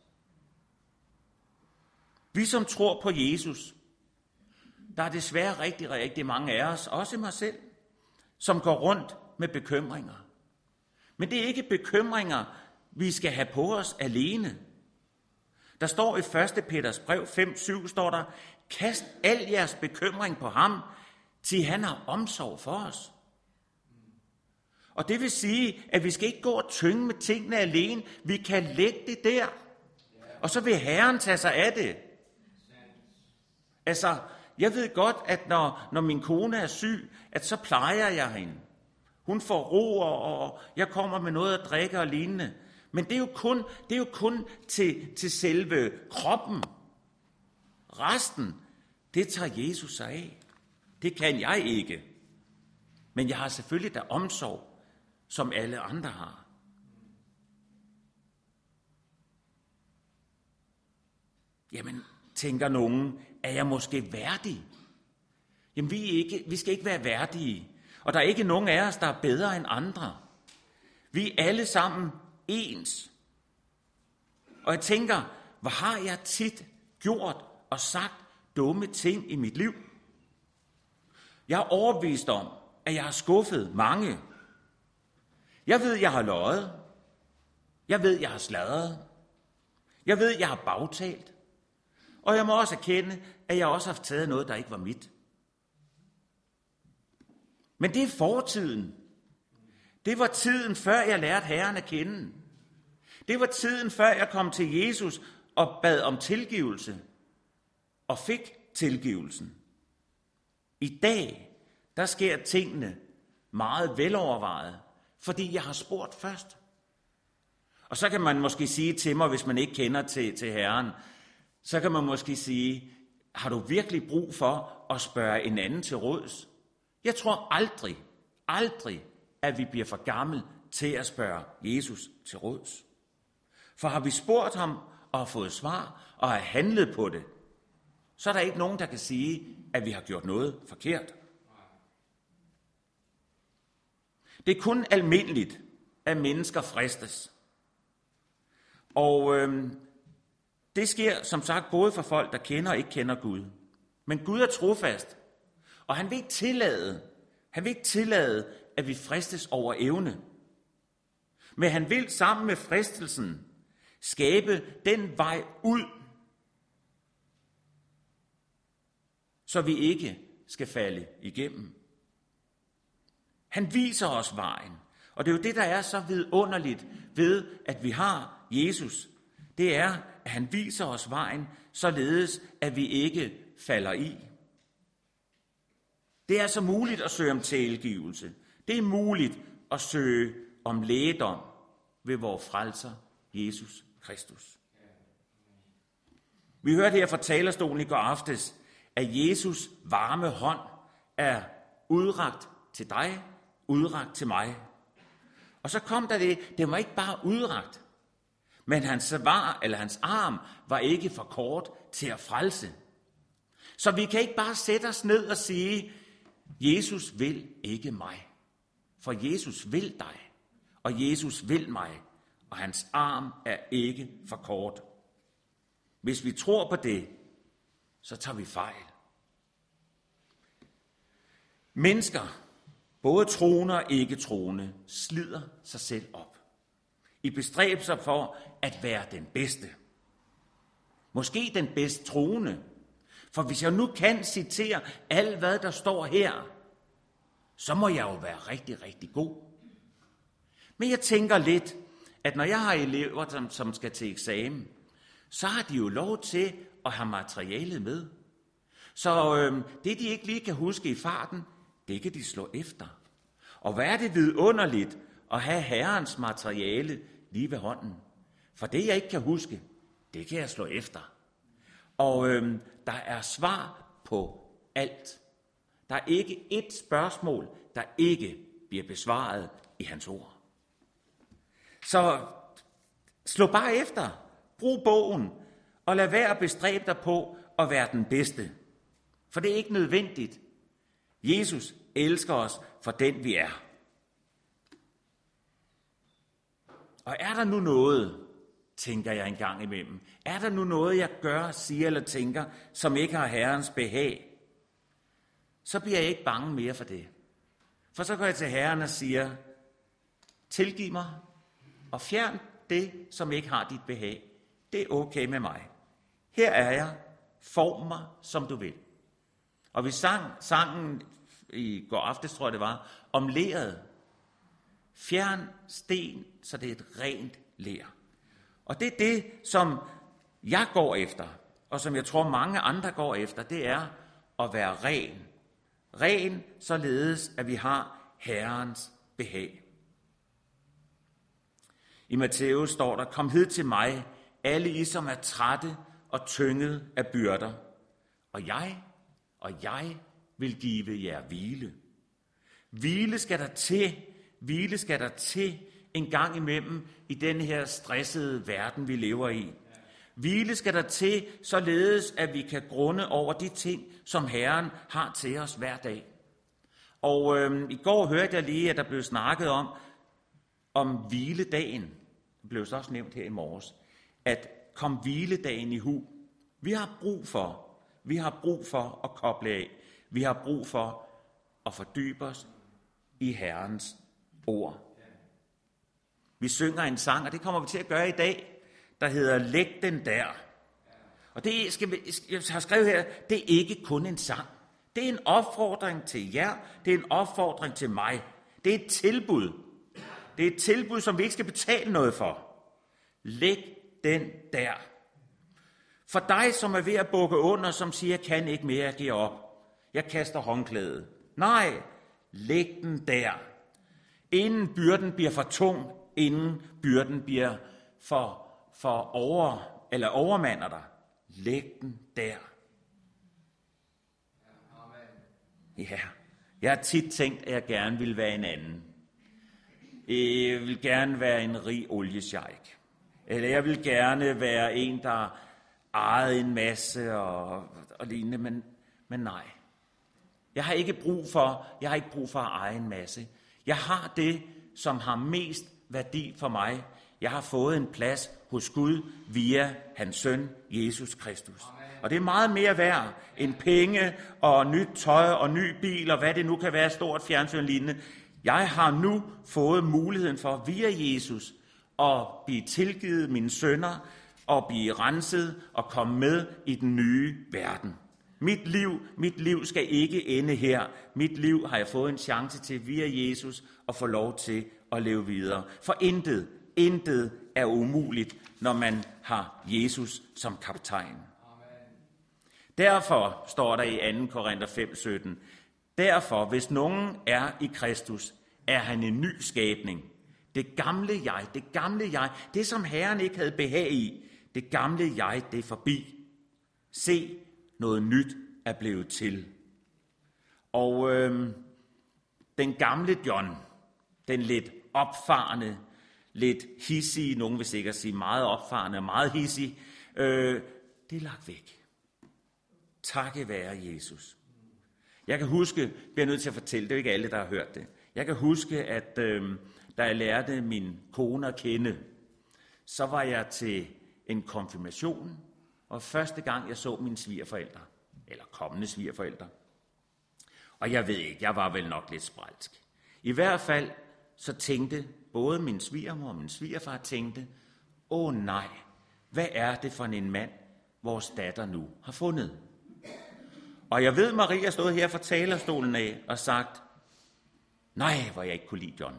Vi som tror på Jesus, der er desværre rigtig, rigtig mange af os, også mig selv, som går rundt med bekymringer. Men det er ikke bekymringer, vi skal have på os alene. Der står i første Peters brev fem syv, står der, kast al jeres bekymring på ham, til han har omsorg for os. Og det vil sige, at vi skal ikke gå og tynge med tingene alene. Vi kan lægge det der, og så vil Herren tage sig af det. Altså, jeg ved godt, at når, når min kone er syg, at så plejer jeg hende. Hun får ro, og jeg kommer med noget at drikke og lignende. Men det er jo kun, det er jo kun til, til selve kroppen. Resten, det tager Jesus sig af. Det kan jeg ikke. Men jeg har selvfølgelig da omsorg, som alle andre har. Jamen, tænker nogen, er jeg måske værdig? Jamen, vi, er ikke, vi skal ikke være værdige. Og der er ikke nogen af os, der er bedre end andre. Vi er alle sammen ens. Og jeg tænker, hvor har jeg tit gjort og sagt dumme ting i mit liv? Jeg er overbevist om, at jeg har skuffet mange. Jeg ved, jeg har løjet. Jeg ved, jeg har sladret. Jeg ved, jeg har bagtalt. Og jeg må også erkende, at jeg også har taget noget, der ikke var mit. Men det er fortiden. Det var tiden, før jeg lærte Herren at kende. Det var tiden, før jeg kom til Jesus og bad om tilgivelse. Og fik tilgivelsen. I dag, der sker tingene meget velovervejet, fordi jeg har spurgt først. Og så kan man måske sige til mig, hvis man ikke kender til, til Herren, så kan man måske sige, har du virkelig brug for at spørge en anden til råds? Jeg tror aldrig, aldrig, at vi bliver for gammel til at spørge Jesus til råds. For har vi spurgt ham og har fået svar og har handlet på det, så er der ikke nogen, der kan sige, at vi har gjort noget forkert. Det er kun almindeligt, at mennesker fristes. Og øhm, det sker som sagt både for folk, der kender og ikke kender Gud. Men Gud er trofast, og han vil ikke tillade, han vil ikke tillade, at vi fristes over evne. Men han vil sammen med fristelsen skabe den vej ud, så vi ikke skal falde igennem. Han viser os vejen, og det er jo det, der er så vidunderligt ved, at vi har Jesus. Det er, at han viser os vejen, således at vi ikke falder i. Det er så muligt at søge om tilgivelse. Det er muligt og søge om lægedom ved vores frelser, Jesus Kristus. Vi hørte her fra talerstolen i går aftes, at Jesus varme hånd er udrakt til dig, udrakt til mig. Og så kom der det, det var ikke bare udrakt, men hans svar, eller hans arm var ikke for kort til at frelse. Så vi kan ikke bare sætte os ned og sige, Jesus vil ikke mig. For Jesus vil dig, og Jesus vil mig, og hans arm er ikke for kort. Hvis vi tror på det, så tager vi fejl. Mennesker, både troende og ikke troende, slider sig selv op i bestræbelser for at være den bedste. Måske den bedst troende. For hvis jeg nu kan citere alt, hvad der står her, så må jeg jo være rigtig, rigtig god. Men jeg tænker lidt, at når jeg har elever, som, som skal til eksamen, så har de jo lov til at have materialet med. Så øh, det, de ikke lige kan huske i farten, det kan de slå efter. Og hvad er det vidunderligt at have Herrens materiale lige ved hånden? For det, jeg ikke kan huske, det kan jeg slå efter. Og øh, der er svar på alt. Der er ikke et spørgsmål, der ikke bliver besvaret i hans ord. Så slå bare efter. Brug bogen, og lad være at bestræbe dig på at være den bedste. For det er ikke nødvendigt. Jesus elsker os for den vi er. Og er der nu noget, tænker jeg en gang imellem, er der nu noget, jeg gør, siger eller tænker, som ikke har Herrens behag, så bliver jeg ikke bange mere for det. For så går jeg til Herren og siger, tilgiv mig, og fjern det, som ikke har dit behag. Det er okay med mig. Her er jeg. Form mig, som du vil. Og vi sang sangen i går aftes, tror jeg det var, om leret. Fjern sten, så det er et rent ler. Og det er det, som jeg går efter, og som jeg tror mange andre går efter, det er at være ren. Ren, således at vi har Herrens behag. I Matthæus står der, kom hed til mig, alle I, som er trætte og tynget af byrder. Og jeg, og jeg vil give jer hvile. Hvile skal der til, hvile skal der til en gang imellem i den her stressede verden, vi lever i. Hvile skal der til, således at vi kan grunde over de ting, som Herren har til os hver dag. Og øh, i går hørte jeg lige, at der blev snakket om, om hviledagen. Det blev så også nævnt her i morges, at kom hviledagen i hu. Vi har brug for, vi har brug for at koble af. Vi har brug for at fordybe os i Herrens ord. Vi synger en sang, og det kommer vi til at gøre i dag, der hedder Læg den der. Og det skal vi, jeg har skrevet her, det er ikke kun en sang. Det er en opfordring til jer, det er en opfordring til mig. Det er et tilbud. Det er et tilbud, som vi ikke skal betale noget for. Læg den der. For dig, som er ved at bukke under, som siger, jeg kan ikke mere, jeg giver op. Jeg kaster håndklædet. Nej, læg den der. Inden byrden bliver for tung, inden byrden bliver for, for over, eller overmander dig. Læg den der. Ja, jeg har tit tænkt, at jeg gerne vil være en anden. Jeg vil gerne være en rig oliesjejk. Eller jeg vil gerne være en, der ejede en masse og, og lignende, men, men nej. Jeg har ikke brug for, jeg har ikke brug for at eje en masse. Jeg har det, som har mest værdi for mig. Jeg har fået en plads hos Gud via hans søn, Jesus Kristus. Og det er meget mere værd end penge og nyt tøj og ny bil og hvad det nu kan være, stort fjernsyn lignende. Jeg har nu fået muligheden for via Jesus at blive tilgivet mine synder og blive renset og komme med i den nye verden. Mit liv, mit liv skal ikke ende her. Mit liv har jeg fået en chance til via Jesus at få lov til at leve videre. For intet, intet er umuligt, når man har Jesus som kaptajn. Derfor står der i anden Korinther fem sytten, derfor, hvis nogen er i Kristus, er han en ny skabning. Det gamle jeg, det gamle jeg, det som Herren ikke havde behag i, det gamle jeg, det er forbi. Se, noget nyt er blevet til. Og øh, den gamle John, den lidt opfarende, lidt hissige, nogen vil sikkert sige meget opfarende og meget hissig, øh, det er lagt væk. Takket være Jesus. Jeg kan huske, bliver jeg nødt til at fortælle, det er jo ikke alle, der har hørt det. Jeg kan huske, at øh, da jeg lærte min kone at kende, så var jeg til en konfirmation, og første gang jeg så mine svigerforældre, eller kommende svigerforældre. Og jeg ved ikke, jeg var vel nok lidt sprælsk. I hvert fald så tænkte både min svigermor og min svigerfar tænkte, åh nej, hvad er det for en mand, vores datter nu har fundet? Og jeg ved, Maria stod her fra talerstolen af og sagt, nej, hvor jeg ikke kunne lide John.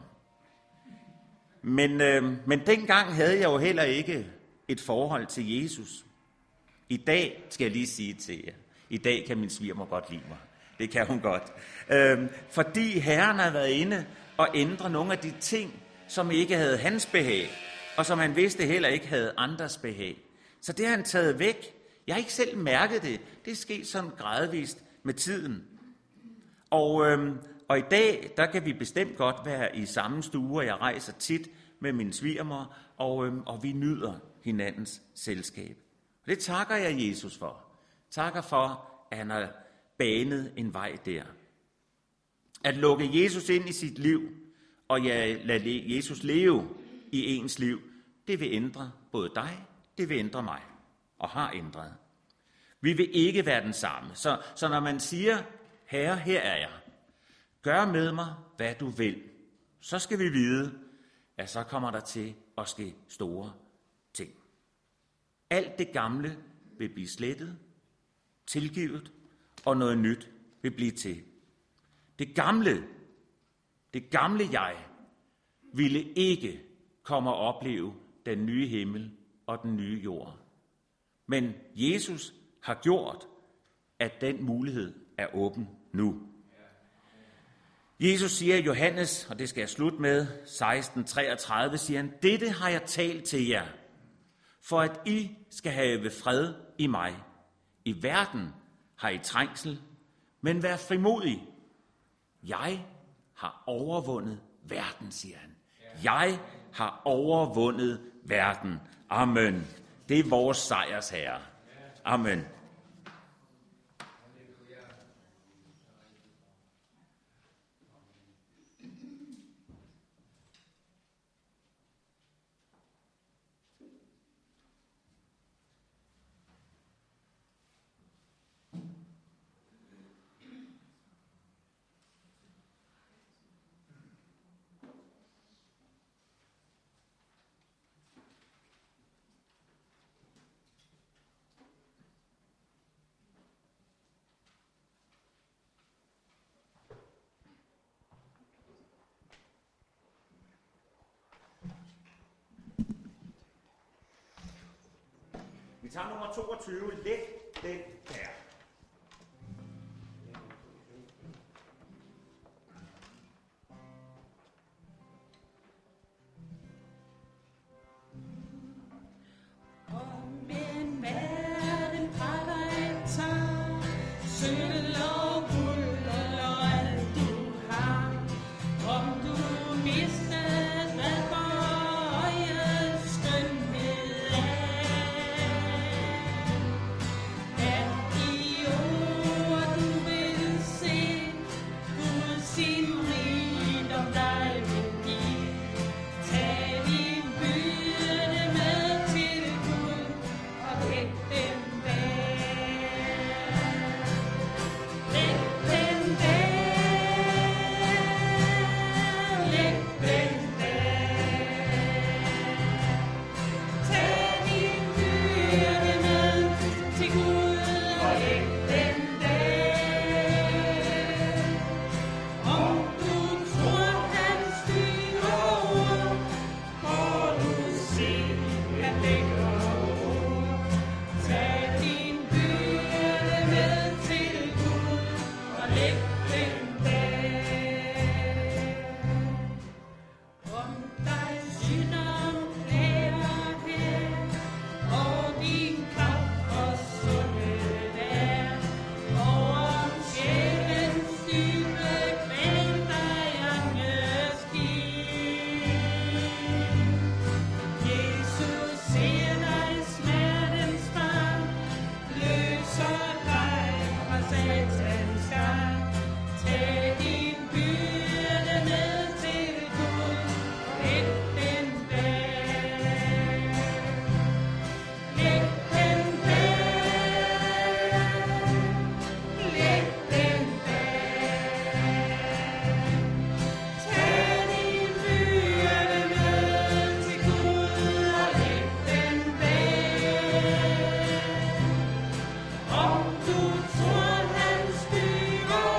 Men, øh, men dengang havde jeg jo heller ikke et forhold til Jesus. I dag skal jeg lige sige til jer, i dag kan min svigermor godt lide mig. Det kan hun godt. Øh, fordi Herren har været inde og ændre nogle af de ting, som ikke havde hans behag, og som han vidste heller ikke havde andres behag. Så det har han taget væk. Jeg har ikke selv mærket det. Det er sket sådan gradvist med tiden. Og, øhm, og i dag, der kan vi bestemt godt være i samme stue, og jeg rejser tit med min svigermor, og, øhm, og vi nyder hinandens selskab. Og det takker jeg Jesus for. Takker for, at han har banet en vej der. At lukke Jesus ind i sit liv, og ja, lade Jesus leve i ens liv, det vil ændre både dig, det vil ændre mig, og har ændret. Vi vil ikke være den samme. Så, så når man siger, Herre, her er jeg, gør med mig, hvad du vil, så skal vi vide, at så kommer der til at ske store ting. Alt det gamle vil blive slettet, tilgivet, og noget nyt vil blive til. Det gamle, det gamle jeg, ville ikke komme og opleve den nye himmel og den nye jord. Men Jesus har gjort, at den mulighed er åben nu. Jesus siger i Johannes, og det skal jeg slutte med, seksten treogtredive, siger han, dette har jeg talt til jer, for at I skal have fred i mig. I verden har I trængsel, men vær frimodig. Jeg har overvundet verden, siger han. Jeg har overvundet verden. Amen. Det er vores sejrsherre. Amen. Vi tager nummer toogtyve. Læg den der. satans gang. Tag din byrde med til Gud, læg den bag. Læg den bag. Læg den bag. Tag din byrde med til Gud og læg den bag. Om du tror, han styrer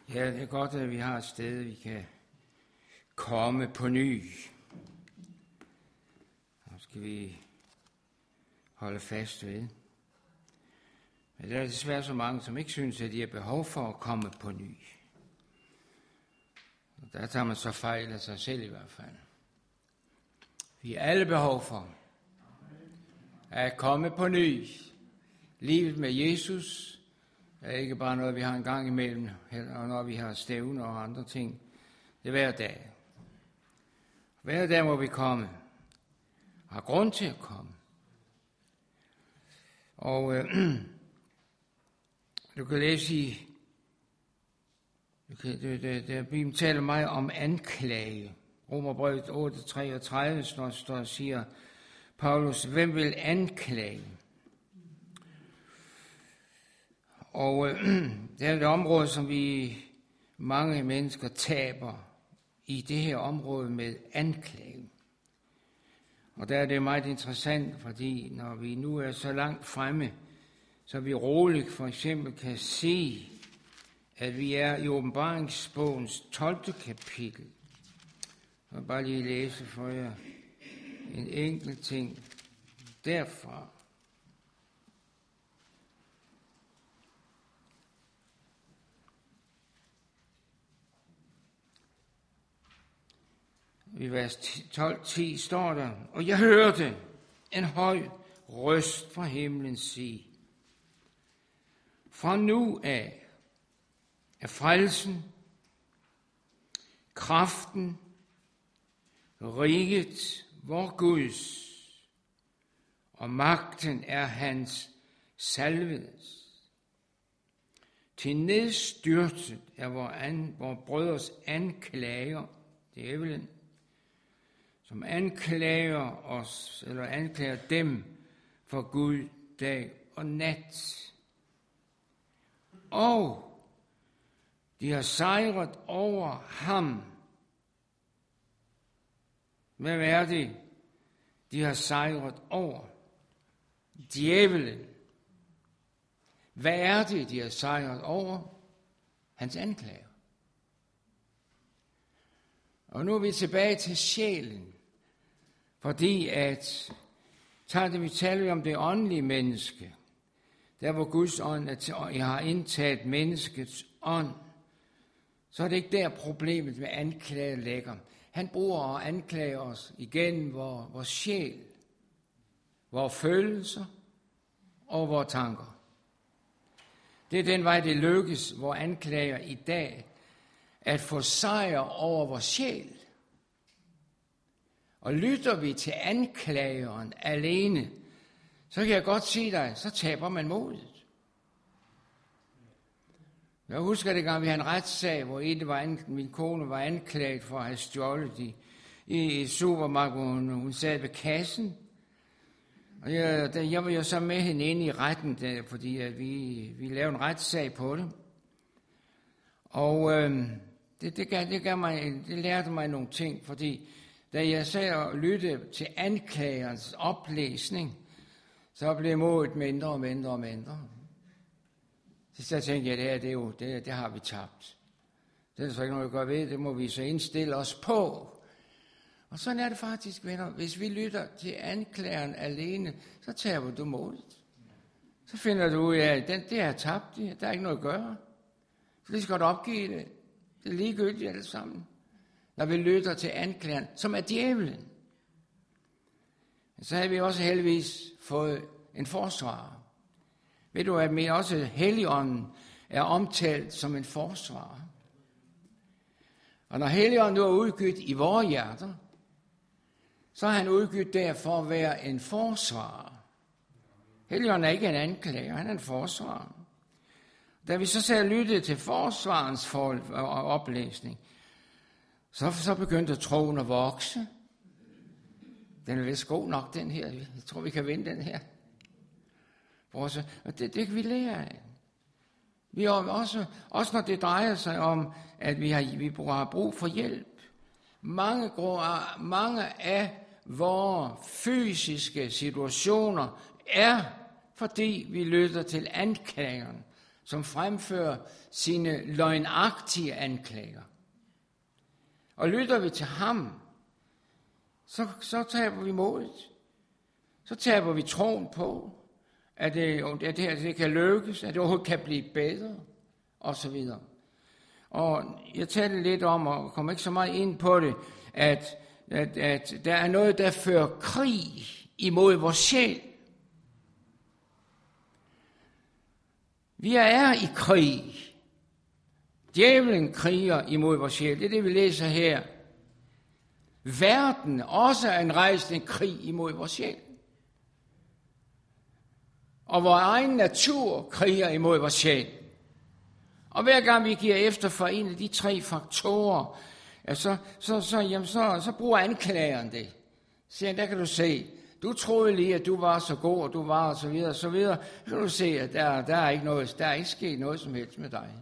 Ja, det er godt, at vi har et sted, vi kan komme på ny. Nu skal vi holde fast ved. Men der er desværre så mange, som ikke synes, at de har behov for at komme på ny. Og der tager man så fejl af sig selv i hvert fald. Vi har alle behov for at komme på ny. Livet med Jesus er ikke bare noget, vi har en gang imellem, og når vi har stævner og andre ting. Det er hver dag. Hver dag må vi komme. Har grund til at komme. Og øh, du kan læse i, du kan, det, det, det, Bibelen taler meget om anklage. Romerbrevet otte treogtredive står, står og siger, Paulus, hvem vil anklage? Og øh, det er et område, som vi mange mennesker taber i det her område med anklage. Og der er det meget interessant, fordi når vi nu er så langt fremme, så vi roligt for eksempel kan se, at vi er i åbenbaringsbogens tolvte kapitel. Jeg vil bare lige læse for jer en enkelt ting derfra. I vers tolv ti står der, og jeg hørte en høj røst fra himlen sige, fra nu af er frelsen, kraften, riget vor Guds, og magten er hans salvedes. Til nedstyrtet er vor, an, vor brødres anklager, djævelen, som anklager os, eller anklager dem for Gud dag og nat. Og de har sejret over ham. Hvem er det, de har sejret over? Djævelen. Hvad er det, de har sejret over? Hans anklager. Og nu er vi tilbage til sjælen. Fordi at, tager det, vi taler om det åndelige menneske, der hvor Guds ånd er, har indtaget menneskets ånd, så er det ikke der problemet med anklage ligger. Han bruger at anklage os igennem vores, vores sjæl, vores følelser og vores tanker. Det er den vej, det lykkes, hvor anklager i dag, at få sejr over vores sjæl. Og lytter vi til anklageren alene, så kan jeg godt sige dig, så taber man modet. Jeg husker det gang, vi havde en retssag, hvor en, var an, min kone var anklaget for at have stjålet i, i et supermarked, hvor hun, hun sad ved kassen. Og jeg, der, jeg var jo så med hende inde i retten, der, fordi at vi, vi lavede en retssag på det. Og øh, det, det, gav, det, gav mig, det lærte mig nogle ting, fordi da jeg sad og lyttede til anklagerens oplæsning, så blev modet mindre og mindre og mindre. Så jeg tænkte jeg, det her, det, er jo, det, det har vi tabt. Det er så ikke noget at gøre ved, det må vi så indstille os på. Og sådan er det faktisk, venner. Hvis vi lytter til anklageren alene, så taber du modet. Så finder du ud af, at den, det er tabt, det, der er ikke noget at gøre. Så lige skal du opgive det. Det er ligegyldigt alle sammen. Når vi lytter til anklageren, som er djævelen. Så har vi også heldigvis fået en forsvarer. Ved du, at også Helligånden er omtalt som en forsvarer. Og når Helligånden nu er udgivet i vores hjerter, så er han udgivet der for at være en forsvarer. Helligånden er ikke en anklager, han er en forsvarer. Da vi så sad og lyttede til forsvarens for, og oplæsning, så, så begyndte troen at vokse. Den er vist god nok, den her. Jeg tror, vi kan vinde den her. Og det, det kan vi lære af. Vi er også, også når det drejer sig om, at vi har, vi har brug for hjælp. Mange, mange af vores fysiske situationer er, fordi vi lytter til anklageren, som fremfører sine løgnagtige anklager. Og lytter vi til ham, så, så taber vi modet. Så taber vi troen på, at det, at det, at det kan lykkes, at det overhovedet kan blive bedre, og så videre. Og jeg talte lidt om, og kommer ikke så meget ind på det, at, at, at der er noget, der fører krig imod vores sjæl. Vi er i krig. Djævlen kriger imod vores sjæl. Det er det, vi læser her. Verden også er en rejsende krig imod vores sjæl. Og vores egen natur kriger imod vores sjæl. Og hver gang vi giver efter for en af de tre faktorer, ja, så, så, så, jamen, så, så bruger anklageren det. Så der kan du se, du troede lige, at du var så god, og du var og så videre og så videre. Så kan du se, at der, der, er ikke noget, der er ikke sket noget som helst med dig.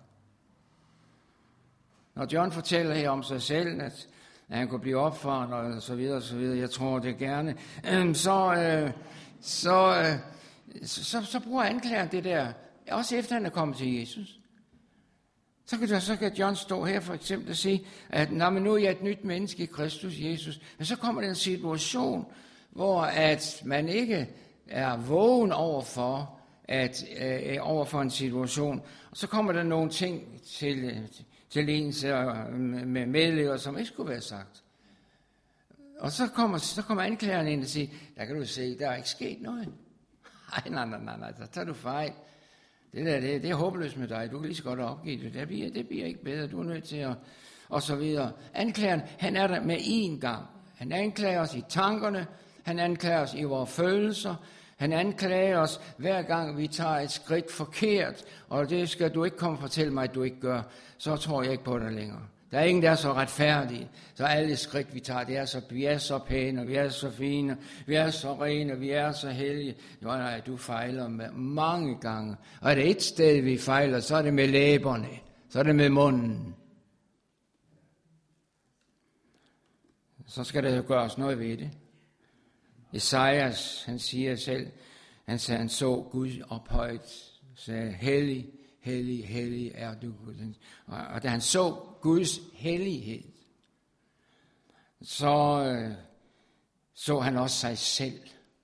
Når John fortæller her om sig selv, at, at han kunne blive opfordret og så videre og så videre, jeg tror det gerne, øh, så, øh, så, øh, så, så, så bruger anklageren det der, også efter han er kommet til Jesus. Så kan, så kan John stå her for eksempel og sige, at men nu er jeg et nyt menneske i Kristus Jesus. Men så kommer der en situation, hvor at man ikke er vågen overfor, at, øh, overfor en situation. Og så kommer der nogle ting til, til ens øh, med medlever, som ikke skulle være sagt. Og så kommer, så kommer anklageren ind og siger, der kan du se, der er ikke sket noget. Nej, nej, nej, nej, nej, så tager du fejl. Det der, det, det er håbløst med dig. Du kan lige så godt opgive det. Det bliver, det bliver ikke bedre. Du er nødt til at... Og så videre. Anklageren, han er der med én gang. Han anklager os i tankerne. Han anklager os i vores følelser. Han anklager os hver gang vi tager et skridt forkert. Og det skal du ikke komme og fortælle mig, at du ikke gør. Så tror jeg ikke på dig længere. Der er ingen, der er så retfærdige. Så alle skridt, vi tager, det er så, vi er så pæne, vi er så fine, vi er så rene, vi er så hellige. Nej, nej, du fejler med mange gange. Og er det et sted, vi fejler, så er det med læberne. Så er det med munden. Så skal der jo gøres noget ved det. Esajas, han siger selv, han sagde, han så Gud ophøjet, sagde, hellig, hellig, hellig er du. Og da han så Guds hellighed, så øh, så han også sig selv.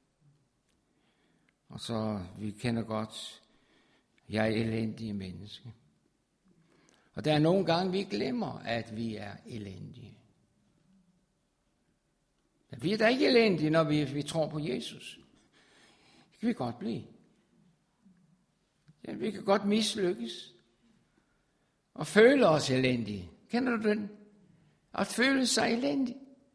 Og så, vi kender godt, jeg er elendig menneske. Og der er nogle gange, vi glemmer, at vi er elendige. Vi er da ikke elendige, når vi, vi tror på Jesus. Det kan vi godt blive. Ja, vi kan godt mislykkes. Og føle os elendige. Kender du den? At føle sig elendig.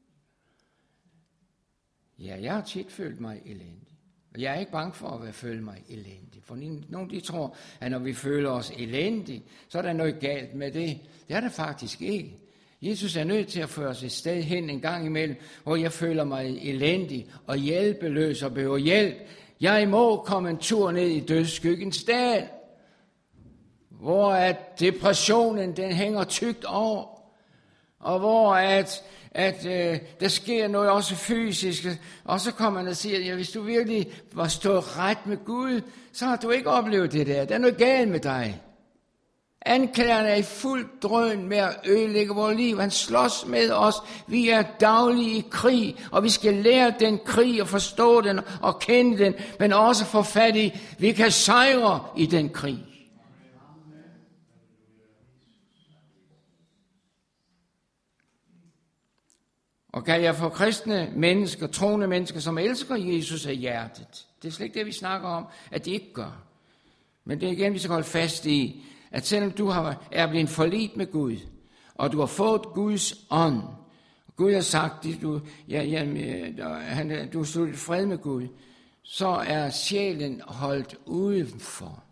Ja, jeg har tit følt mig elendig. Og jeg er ikke bange for at føle mig elendig. For nogle de tror, at når vi føler os elendige, så er der noget galt med det. Det er der faktisk ikke. Jesus er nødt til at føre os et sted hen en gang imellem, hvor jeg føler mig elendig og hjælpeløs og behøver hjælp. Jeg må komme en tur ned i dødsskyggens dal, hvor at depressionen den hænger tykt over, og hvor at, at øh, der sker noget også fysisk, og så kommer man og siger, ja, hvis du virkelig var stået ret med Gud, så har du ikke oplevet det der. Der er noget galt med dig. Anklageren er i fuld drøn med at ødelægge vores liv. Han slås med os. Vi er daglig i krig, og vi skal lære den krig og forstå den og kende den, men også få fat i, vi kan sejre i den krig. Og kan jeg få kristne mennesker, troende mennesker, som elsker Jesus af hjertet? Det er slet ikke det, vi snakker om, at de ikke gør. Men det er igen, vi skal holde fast i, at selvom du har, er blevet forlidt med Gud, og du har fået Guds ånd, og Gud har sagt, at du, ja, ja, han, du har sluttet fred med Gud, så er sjælen holdt udenfor.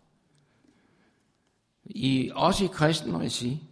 I, også i kristen regi.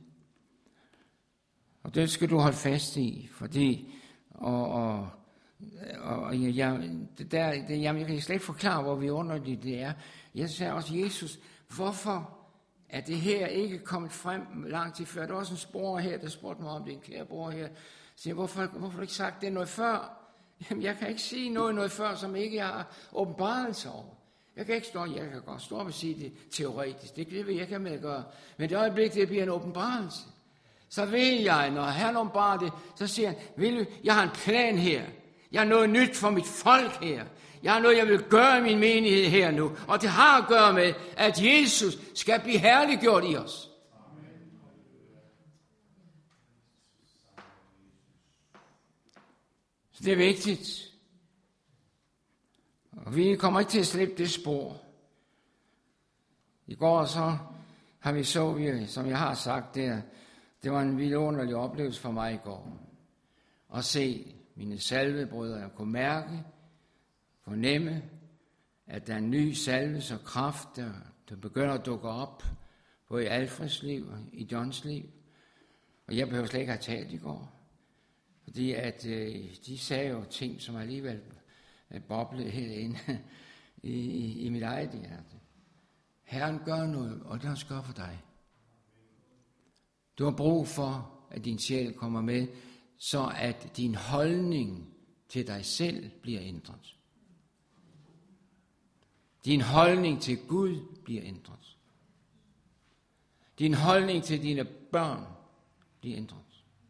Og det skal du holde fast i, fordi og, og, og jeg, det der, det, jamen, jeg kan slet ikke forklare, hvor vidunderligt det er. Jeg sagde også, Jesus, hvorfor er det her ikke kommet frem lang tid før? Der var også en spor her, der spurgte mig om det, en kære bror her. Så jeg, hvorfor, hvorfor har du ikke sagt det noget før? Jamen, jeg kan ikke sige noget, noget før, som ikke jeg har åbenbarelse over. Jeg kan ikke stå, jeg kan godt stå og sige det teoretisk. Det vil jeg ikke med at gøre. Men det øjeblik, det bliver en åbenbarelse. Så ved jeg, når Herren åbenbarer det, så siger han, vil du, jeg har en plan her. Jeg har noget nyt for mit folk her. Jeg har noget, jeg vil gøre i min menighed her nu. Og det har at gøre med, at Jesus skal blive herliggjort i os. Så det er vigtigt. Og vi kommer ikke til at slippe det spor. I går så har vi så, vi, som jeg har sagt der, det var en vidunderlig oplevelse for mig i går. At se mine salvebrødre, jeg kunne mærke, fornemme, at der er en ny salves og kraft, der, der begynder at dukke op, både i Alfreds liv og i Johns liv. Og jeg behøver slet ikke have talt i går. Fordi at øh, de sagde jo ting, som alligevel boblede helt ind i, i, i mit eget hjerte. Herren gør noget, og det han skal gøre for dig. Du har brug for, at din sjæl kommer med, så at din holdning til dig selv bliver ændret. Din holdning til Gud bliver ændret. Din holdning til dine børn bliver ændret.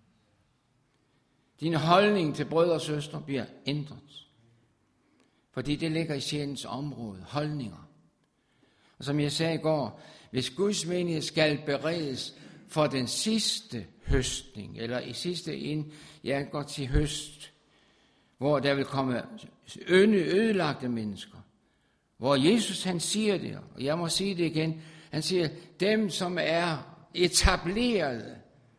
Din holdning til brødre og søstre bliver ændret. Fordi det ligger i sjælens område, holdninger. Og som jeg sagde i går, hvis Guds menighed skal beredes for den sidste høstning, eller i sidste ind, jeg kan godt sige høst, hvor der vil komme øde, ødelagte mennesker, hvor Jesus han siger det, og jeg må sige det igen, han siger, dem som er etableret,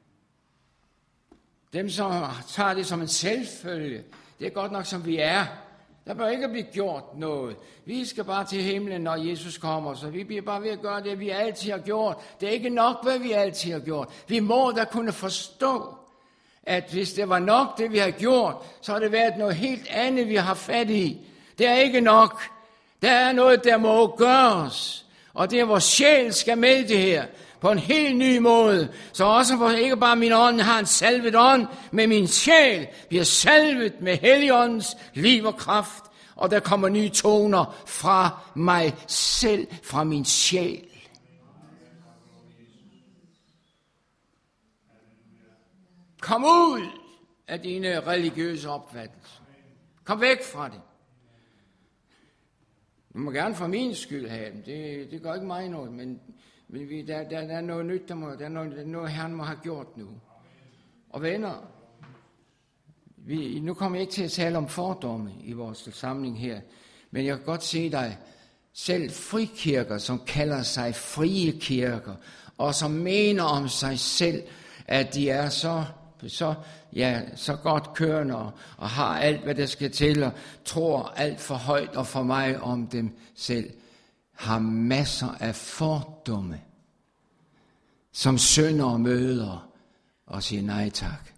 dem som tager det som en selvfølge, det er godt nok som vi er. Der bør ikke blive gjort noget. Vi skal bare til himlen, når Jesus kommer, så vi bliver bare ved at gøre det, vi altid har gjort. Det er ikke nok, hvad vi altid har gjort. Vi må da kunne forstå, at hvis det var nok, det vi har gjort, så har det været noget helt andet, vi har fat i. Det er ikke nok. Der er noget, der må gøres. Og det er, vores sjæl skal med det her. På en helt ny måde. Så også hvor ikke bare min ånd har en salvet ånd, men min sjæl bliver salvet med Helligåndens liv og kraft. Og der kommer nye toner fra mig selv, fra min sjæl. Kom ud af dine religiøse opfattelser. Kom væk fra det. Du må gerne for min skyld have dem. Det, det gør ikke mig noget, men Men vi, der, der, der er noget nyt, der, må, der er noget, der er noget, Herren må have gjort nu. Og venner, vi, nu kommer jeg ikke til at tale om fordomme i vores samling her, men jeg kan godt se dig, selv frikirker, som kalder sig frie kirker, og som mener om sig selv, at de er så, så, ja, så godt kørende, og, og har alt, hvad der skal til, og tror alt for højt og for mig om dem selv, har masser af fordomme, som synder møder og siger nej tak.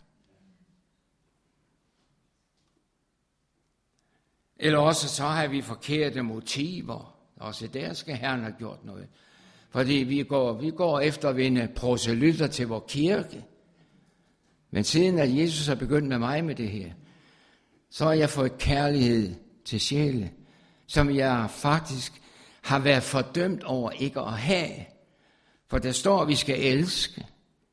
Eller også så har vi forkerte motiver. Også der skal Herren have gjort noget. Fordi vi går, vi går efter at vinde proselytter til vores kirke. Men siden at Jesus har begyndt med mig med det her, så har jeg fået kærlighed til sjæle, som jeg faktisk har været fordømt over ikke at have. For der står, at vi skal elske.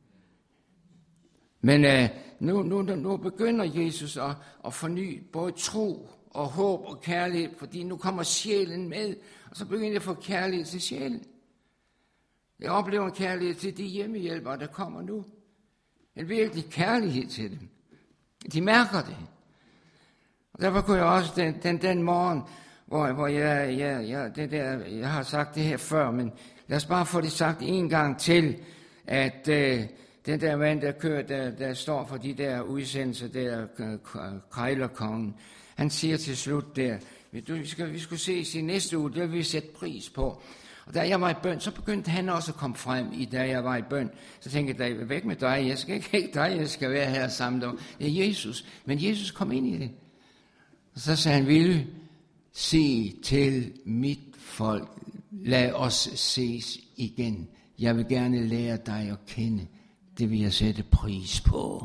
Men øh, nu, nu, nu begynder Jesus at, at forny både tro og håb og kærlighed, fordi nu kommer sjælen med, og så begynder jeg at få kærlighed til sjælen. Jeg oplever en kærlighed til de hjemmehjælpere, der kommer nu. En virkelig kærlighed til dem. De mærker det. Og derfor kunne jeg også den, den, den morgen, hvor, hvor jeg, jeg, jeg, det der, jeg har sagt det her før, men lad os bare få det sagt en gang til, at øh, den der mand, der kører, der, der står for de der udsendelser, der Krejlerkongen, han siger til slut der, vi skal, vi skulle ses i næste uge, det vil vi sætte pris på. Og da jeg var i bøn, så begyndte han også at komme frem, i da jeg var i bøn. Så tænkte jeg, væk med dig, jeg skal ikke have dig, jeg skal være her sammen. Det er Jesus. Men Jesus kom ind i det. Og så sagde han, vil sig til mit folk, lad os ses igen. Jeg vil gerne lære dig at kende. Det vil jeg sætte pris på.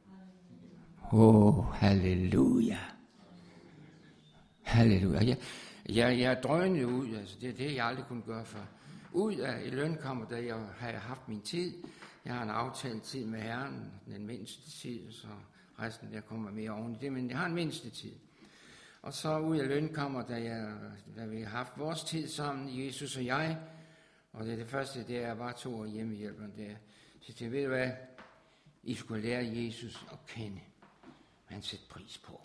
Åh, oh, halleluja. Halleluja. Jeg, Jeg, jeg drønede ud, altså det er det, jeg aldrig kunne gøre før. Ud af et lønkammer, da jeg har haft min tid. Jeg har en aftalt tid med Herren, den mindste tid, så resten der kommer mere oven i det, men jeg har en mindste tid. Og så ud af lønkammer, da, jeg, da vi har haft vores tid sammen, Jesus og jeg, og det er det første, det er, jeg bare tog hjemmehjælperen der. Så jeg ved hvad, I skulle lære Jesus at kende. Han sætter pris på.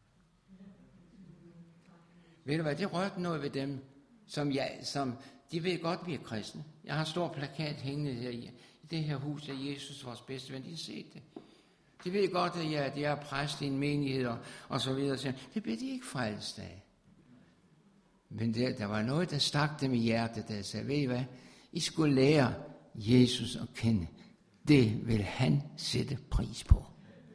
Ved du hvad, det rørte noget ved dem, som jeg, som, de ved godt, vi er kristne. Jeg har en stor plakat hængende her i, i det her hus af Jesus, vores bedste ven. De har set det. De ved godt, at jeg, jeg er præst i en menighed og, og så videre. Så det bliver de ikke frelst af. Men der, der var noget, der stak dem i hjertet, der sagde, ved I hvad, I skulle lære Jesus at kende. Det vil han sætte pris på.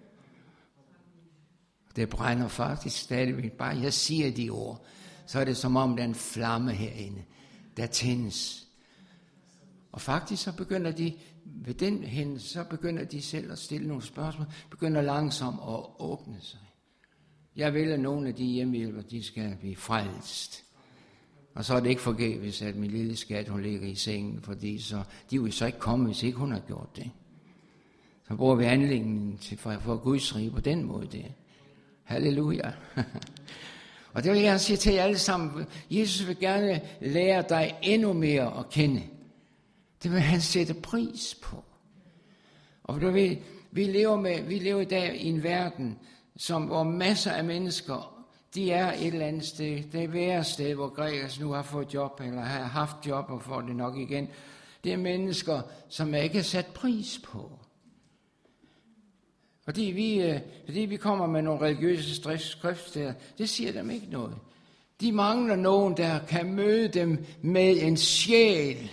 Det brænder faktisk stadigvæk. Bare jeg siger de ord, så er det som om der er en flamme herinde, der tændes. Og faktisk så begynder de, ved den hændelse, så begynder de selv at stille nogle spørgsmål, begynder langsomt at åbne sig. Jeg vil, at nogle af de hjemmehjælpere, de skal blive frelst. Og så er det ikke forgæves, at min lille skat, hun ligger i sengen, fordi så, de vil så ikke komme, hvis ikke hun har gjort det. Så bruger vi anlægningen til for, for Guds rige på den måde der. Halleluja. Og det vil jeg gerne sige til jer alle sammen. Jesus vil gerne lære dig endnu mere at kende. Det vil han sætte pris på. Og du ved, vi lever, med, vi lever i dag i en verden, som, hvor masser af mennesker, de er et eller andet sted. Det er hver sted, hvor Gregers nu har fået job, eller har haft job og får det nok igen. Det er mennesker, som jeg ikke har sat pris på. Fordi vi, fordi vi kommer med nogle religiøse skriftsteder, det siger dem ikke noget. De mangler nogen, der kan møde dem med en sjæl.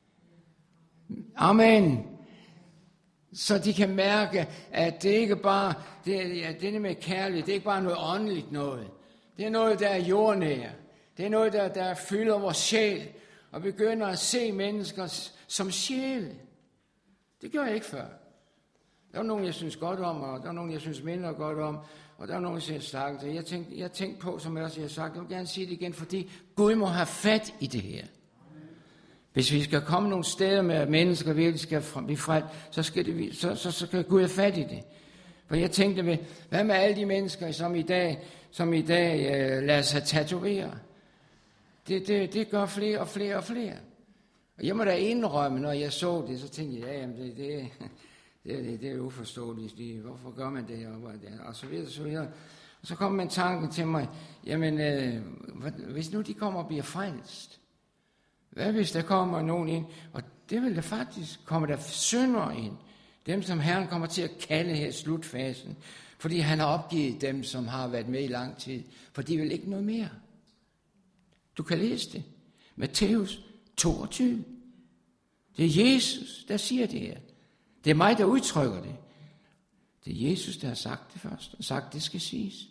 Amen. Så de kan mærke, at det ikke bare, det, ja, det er med kærlighed, det er ikke bare noget åndeligt noget. Det er noget, der er jordnære. Det er noget, der, der fylder vores sjæl, og begynder at se mennesker som sjæle. Det gjorde jeg ikke før. Der var nogen, jeg synes godt om, og der var nogen, jeg synes mindre godt om, og der var nogen, jeg synes sagt. Jeg tænkte, jeg tænkte på, som jeg også har sagt, jeg vil gerne sige det igen, fordi Gud må have fat i det her. Hvis vi skal komme nogle steder med, at mennesker virkelig skal blive frelst, så skal, det, så, så, så skal Gud have fat i det. For jeg tænkte, ved, hvad med alle de mennesker, som i dag, som i dag øh, lader sig tatovere? Det, det, det gør flere og flere og flere. Og jeg må da indrømme, når jeg så det, så tænkte jeg, ja, jamen det, det, det, det, det er uforståeligt. Hvorfor gør man det? Og, og så videre, så videre. Og så kom man tanken til mig, jamen, øh, hvis nu de kommer og bliver frelst, hvad hvis der kommer nogen ind, og det vil der faktisk komme der syndere ind, dem som Herren kommer til at kalde her i slutfasen, fordi han har opgivet dem, som har været med i lang tid, for de vil ikke noget mere. Du kan læse det. Matthæus toogtyve. Det er Jesus, der siger det her. Det er mig, der udtrykker det. Det er Jesus, der har sagt det først, og sagt, det skal siges.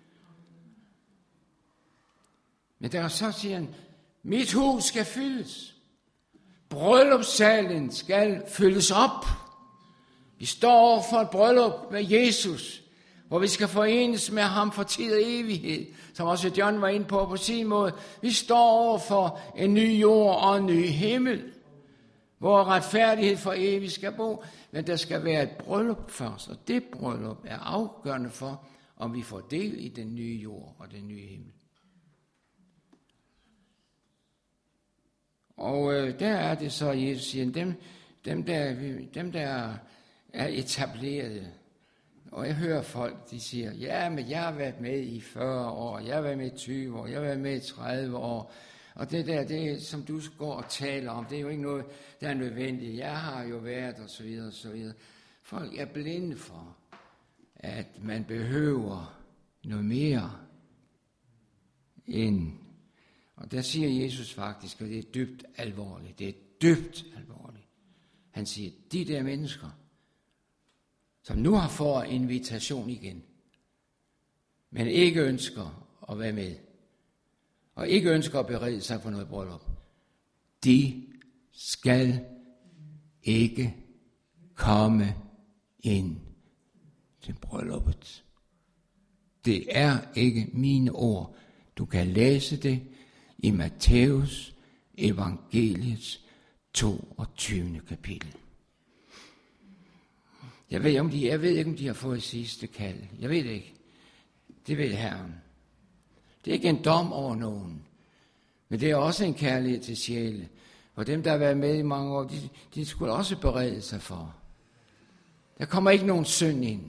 Men der så siger han, mit hus skal fyldes. Bryllupssalen skal fyldes op. Vi står over for et bryllup med Jesus, hvor vi skal forenes med ham for tid og evighed, som også John var inde på på sin måde. Vi står over for en ny jord og en ny himmel, hvor retfærdighed for evigt skal bo. Men der skal være et bryllup først, og det bryllup er afgørende for, om vi får del i den nye jord og den nye himmel. Og øh, der er det så, Jesus siger, dem, dem, der, dem der er etableret. Og jeg hører folk, de siger, ja, men jeg har været med i fyrre år, jeg har været med i tyve år, jeg har været med i tredive år. Og det der, det som du går og taler om, det er jo ikke noget, der er nødvendigt. Jeg har jo været, og så videre, og så videre. Folk er blinde for, at man behøver noget mere end. Og der siger Jesus faktisk, og det er dybt alvorligt, det er dybt alvorligt. Han siger, de der mennesker, som nu har fået invitation igen, men ikke ønsker at være med, og ikke ønsker at berede sig for noget bryllup, de skal ikke komme ind til brylluppet. Det er ikke mine ord. Du kan læse det i Matthæus evangeliets toogtyvende kapitel. Jeg ved, om de, jeg ved ikke, om de har fået sidste kald. Jeg ved det ikke. Det ved Herren. Det er ikke en dom over nogen. Men det er også en kærlighed til sjæle. Og dem, der har været med i mange år, de, de skulle også berede sig for. Der kommer ikke nogen synd ind.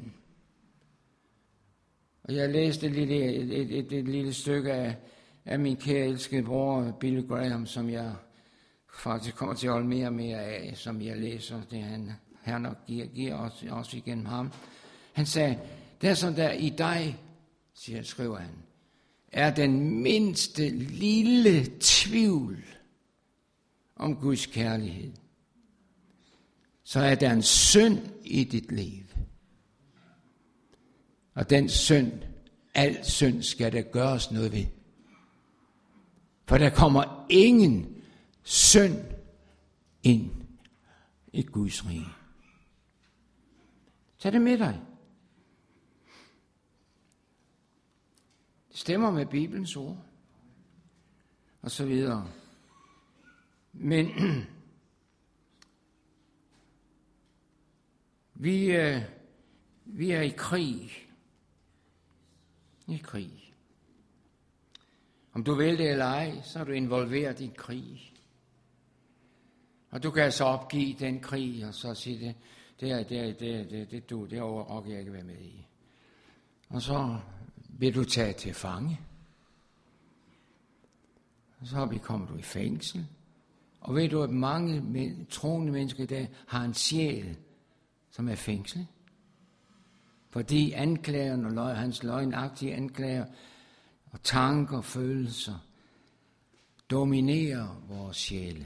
Og jeg læste et lille, et, et, et, et lille stykke af, af min kære elskede bror, Billy Graham, som jeg faktisk kommer til at holde mere og mere af, som jeg læser, det han, han nok giver, giver os, også igennem ham. Han sagde, det er sådan der, i dig, siger, skriver han, er den mindste lille tvivl om Guds kærlighed, så er der en synd i dit liv. Og den synd, al synd skal der gøres noget ved. For der kommer ingen synd ind i Guds rige. Tag det med dig. Det stemmer med Bibelens ord. Og så videre. Men vi, øh, vi er i krig. I krig. Om du vil det eller ej, så er du involveret i en krig. Og du kan så opgive den krig, og så sige det, det er det, det, det, det, du, det overgår jeg ikke være med i. Og så vil du tage til fange. Og så kommer du i fængsel. Og ved du, at mange troende mennesker i dag har en sjæl, som er fængslet. Fordi anklageren og løg, hans løgnagtige anklager og tanker og følelser dominerer vores sjæle.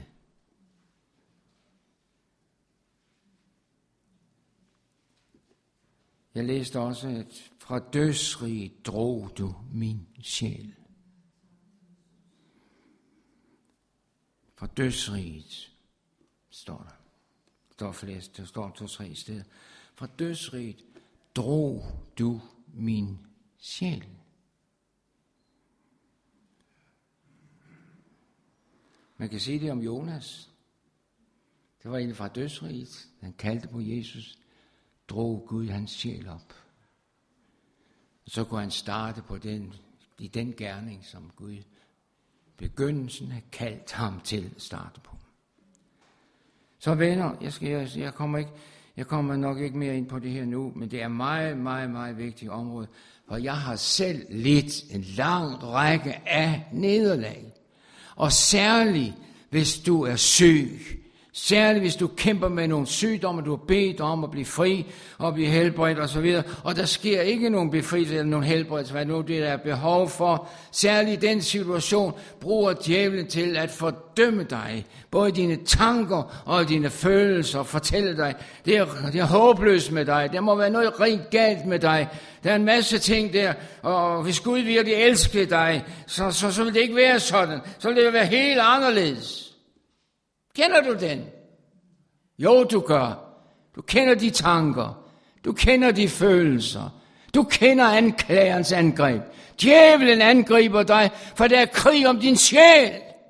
Jeg læste også, at fra dødsriget drog du min sjæl. Fra dødsriget står der. Der står flest, der står to-tre steder. Fra dødsriget drog du min sjæl. Man kan sige det om Jonas. Det var en fra dødsriget. Han kaldte på Jesus. Drog Gud hans sjæl op. Og så kunne han starte på den, i den gerning, som Gud begyndelsen har kaldt ham til at starte på. Så venner, jeg, skal, jeg, jeg, kommer ikke, jeg kommer nok ikke mere ind på det her nu, men det er meget, meget, meget vigtigt område, for jeg har selv lidt en lang række af nederlag. Og særligt, hvis du er syg, særligt hvis du kæmper med nogle sygdomme, du har bedt om at blive fri og blive helbredt osv., og der sker ikke nogen befrielse eller nogen helbredelse, hvad nu det der er behov for. Særligt i den situation bruger djævlen til at fordømme dig, både dine tanker og dine følelser, og fortælle dig, det er, det er håbløst med dig, der må være noget rent galt med dig, der er en masse ting der, og hvis Gud virkelig elskede dig, så, så, så vil det ikke være sådan, så vil det være helt anderledes. Kender du den? Jo, du gør. Du kender de tanker. Du kender de følelser. Du kender anklagerens angreb. Djævelen angriber dig, for der er krig om din sjæl.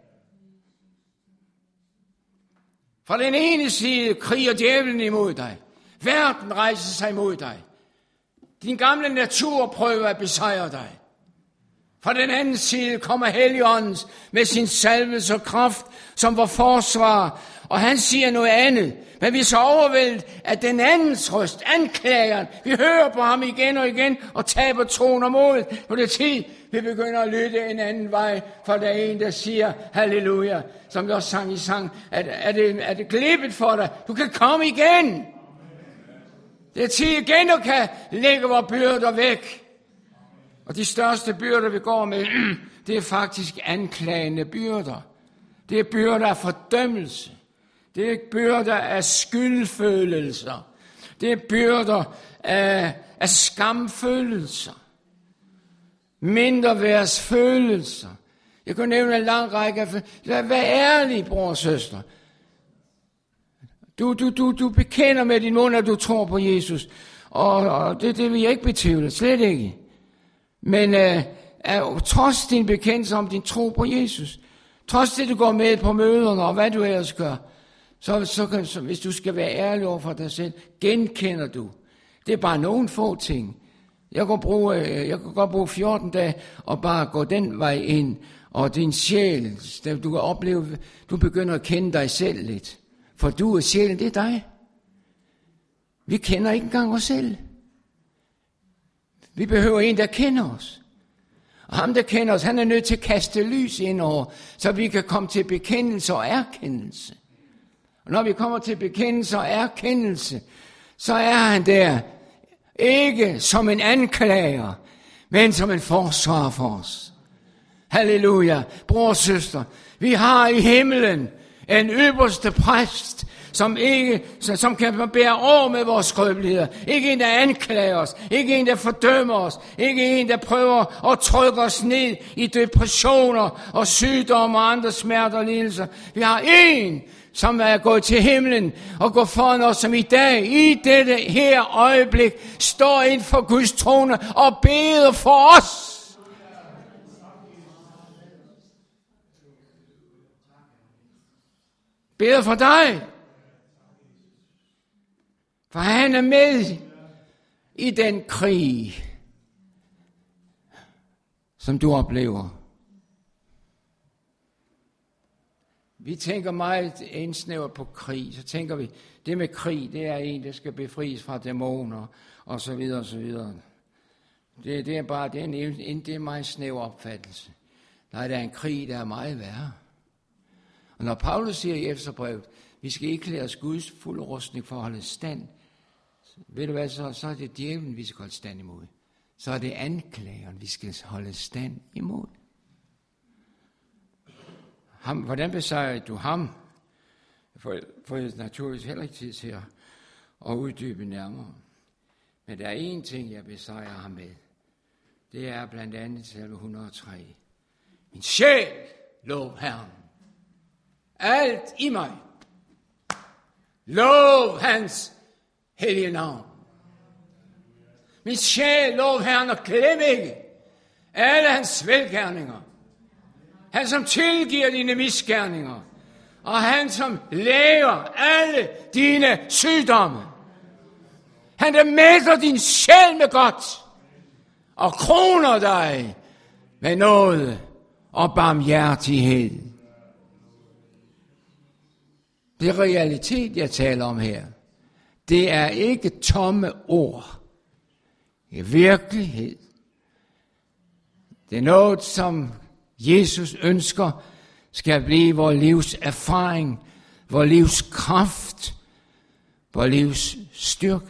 Fra den ene side kriger djævelen imod dig. Verden rejser sig imod dig. Din gamle natur prøver at besejre dig. Fra den anden side kommer Helligåndens med sin salvelse og kraft, som var forsvar, og han siger noget andet. Men vi er så overvældet af den andens røst, anklageren. Vi hører på ham igen og igen og taber troen og modet. På det tid, vi begynder at lytte en anden vej, for der er en, der siger halleluja, som vi også sang i sang. Er, er, det, er det glippet for dig? Du kan komme igen. Det er tid igen, du kan lægge vores byrder væk. Og de største byrder, vi går med, det er faktisk anklagende byrder. Det er byrder af fordømmelse. Det er byrder af skyldfølelser. Det er byrder af, af skamfølelser. Mindreværdsfølelser. Jeg kan nævne en lang række af følelser. Vær ærlig, bror og søster. Du, du, du, du bekender med din mund, at du tror på Jesus. Og, og det, det vil jeg ikke betvivle, slet ikke. Men øh, er, trods din bekendelse om din tro på Jesus, trods det, du går med på møderne, og hvad du ellers gør, så, så, kan, så hvis du skal være ærlig over for dig selv, genkender du. Det er bare nogle få ting. Jeg kan, bruge, jeg kan godt bruge fjorten dage og bare gå den vej ind, og din sjæl, du kan opleve, du begynder at kende dig selv lidt. For du er sjælen, det er dig. Vi kender ikke engang os selv. Vi behøver en, der kender os. Og ham, der kender os, han er nødt til at kaste lys ind over, så vi kan komme til bekendelse og erkendelse. Og når vi kommer til bekendelse og erkendelse, så er han der ikke som en anklager, men som en forsvarer for os. Halleluja, bror og søster. Vi har i himlen en øverste præst, som, ikke, som kan bære over med vores skrøbeligheder. Ikke en, der anklager os. Ikke en, der fordømmer os. Ikke en, der prøver at trykke os ned i depressioner og sygdomme og andre smerter og lidelser. Vi har en, som er gået til himlen og går foran os, som i dag, i dette her øjeblik, står ind for Guds trone og beder for os. Beder for dig. For han er med i den krig, som du oplever. Vi tænker meget indsnævret på krig. Så tænker vi, det med krig, det er en, der skal befries fra dæmoner, og så videre, og så videre. Det, det er bare, det er en, en det er meget snæver opfattelse. Nej, der er en krig, der er meget værre. Og når Paulus siger i Efeserbrevet, vi skal ikke klæde os Guds fulde rustning for at holde stand, ved du hvad, så, så er det djævlen, vi skal holde stand imod. Så er det anklageren, vi skal holde stand imod. Ham, hvordan besejrer du ham? For, for jeg naturligvis heller ikke tid til at, at uddybe nærmere. Men der er én ting, jeg besejrer ham med. Det er blandt andet salme et hundrede og tre. Min sjæl, lov Herren. Alt i mig. Lov hans hellige navn. Min sjæl, lov Herren, og glem ikke alle hans velgerninger. Han, som tilgiver dine misgerninger, og han, som læger alle dine sygdomme. Han, der mætter din sjæl med godt, og kroner dig med nåde og barmhjertighed. Det er realitet, jeg taler om her. Det er ikke tomme ord. Det er virkelighed. Det er noget, som Jesus ønsker skal blive vores livs erfaring, vores livs kraft, vores livs styrke.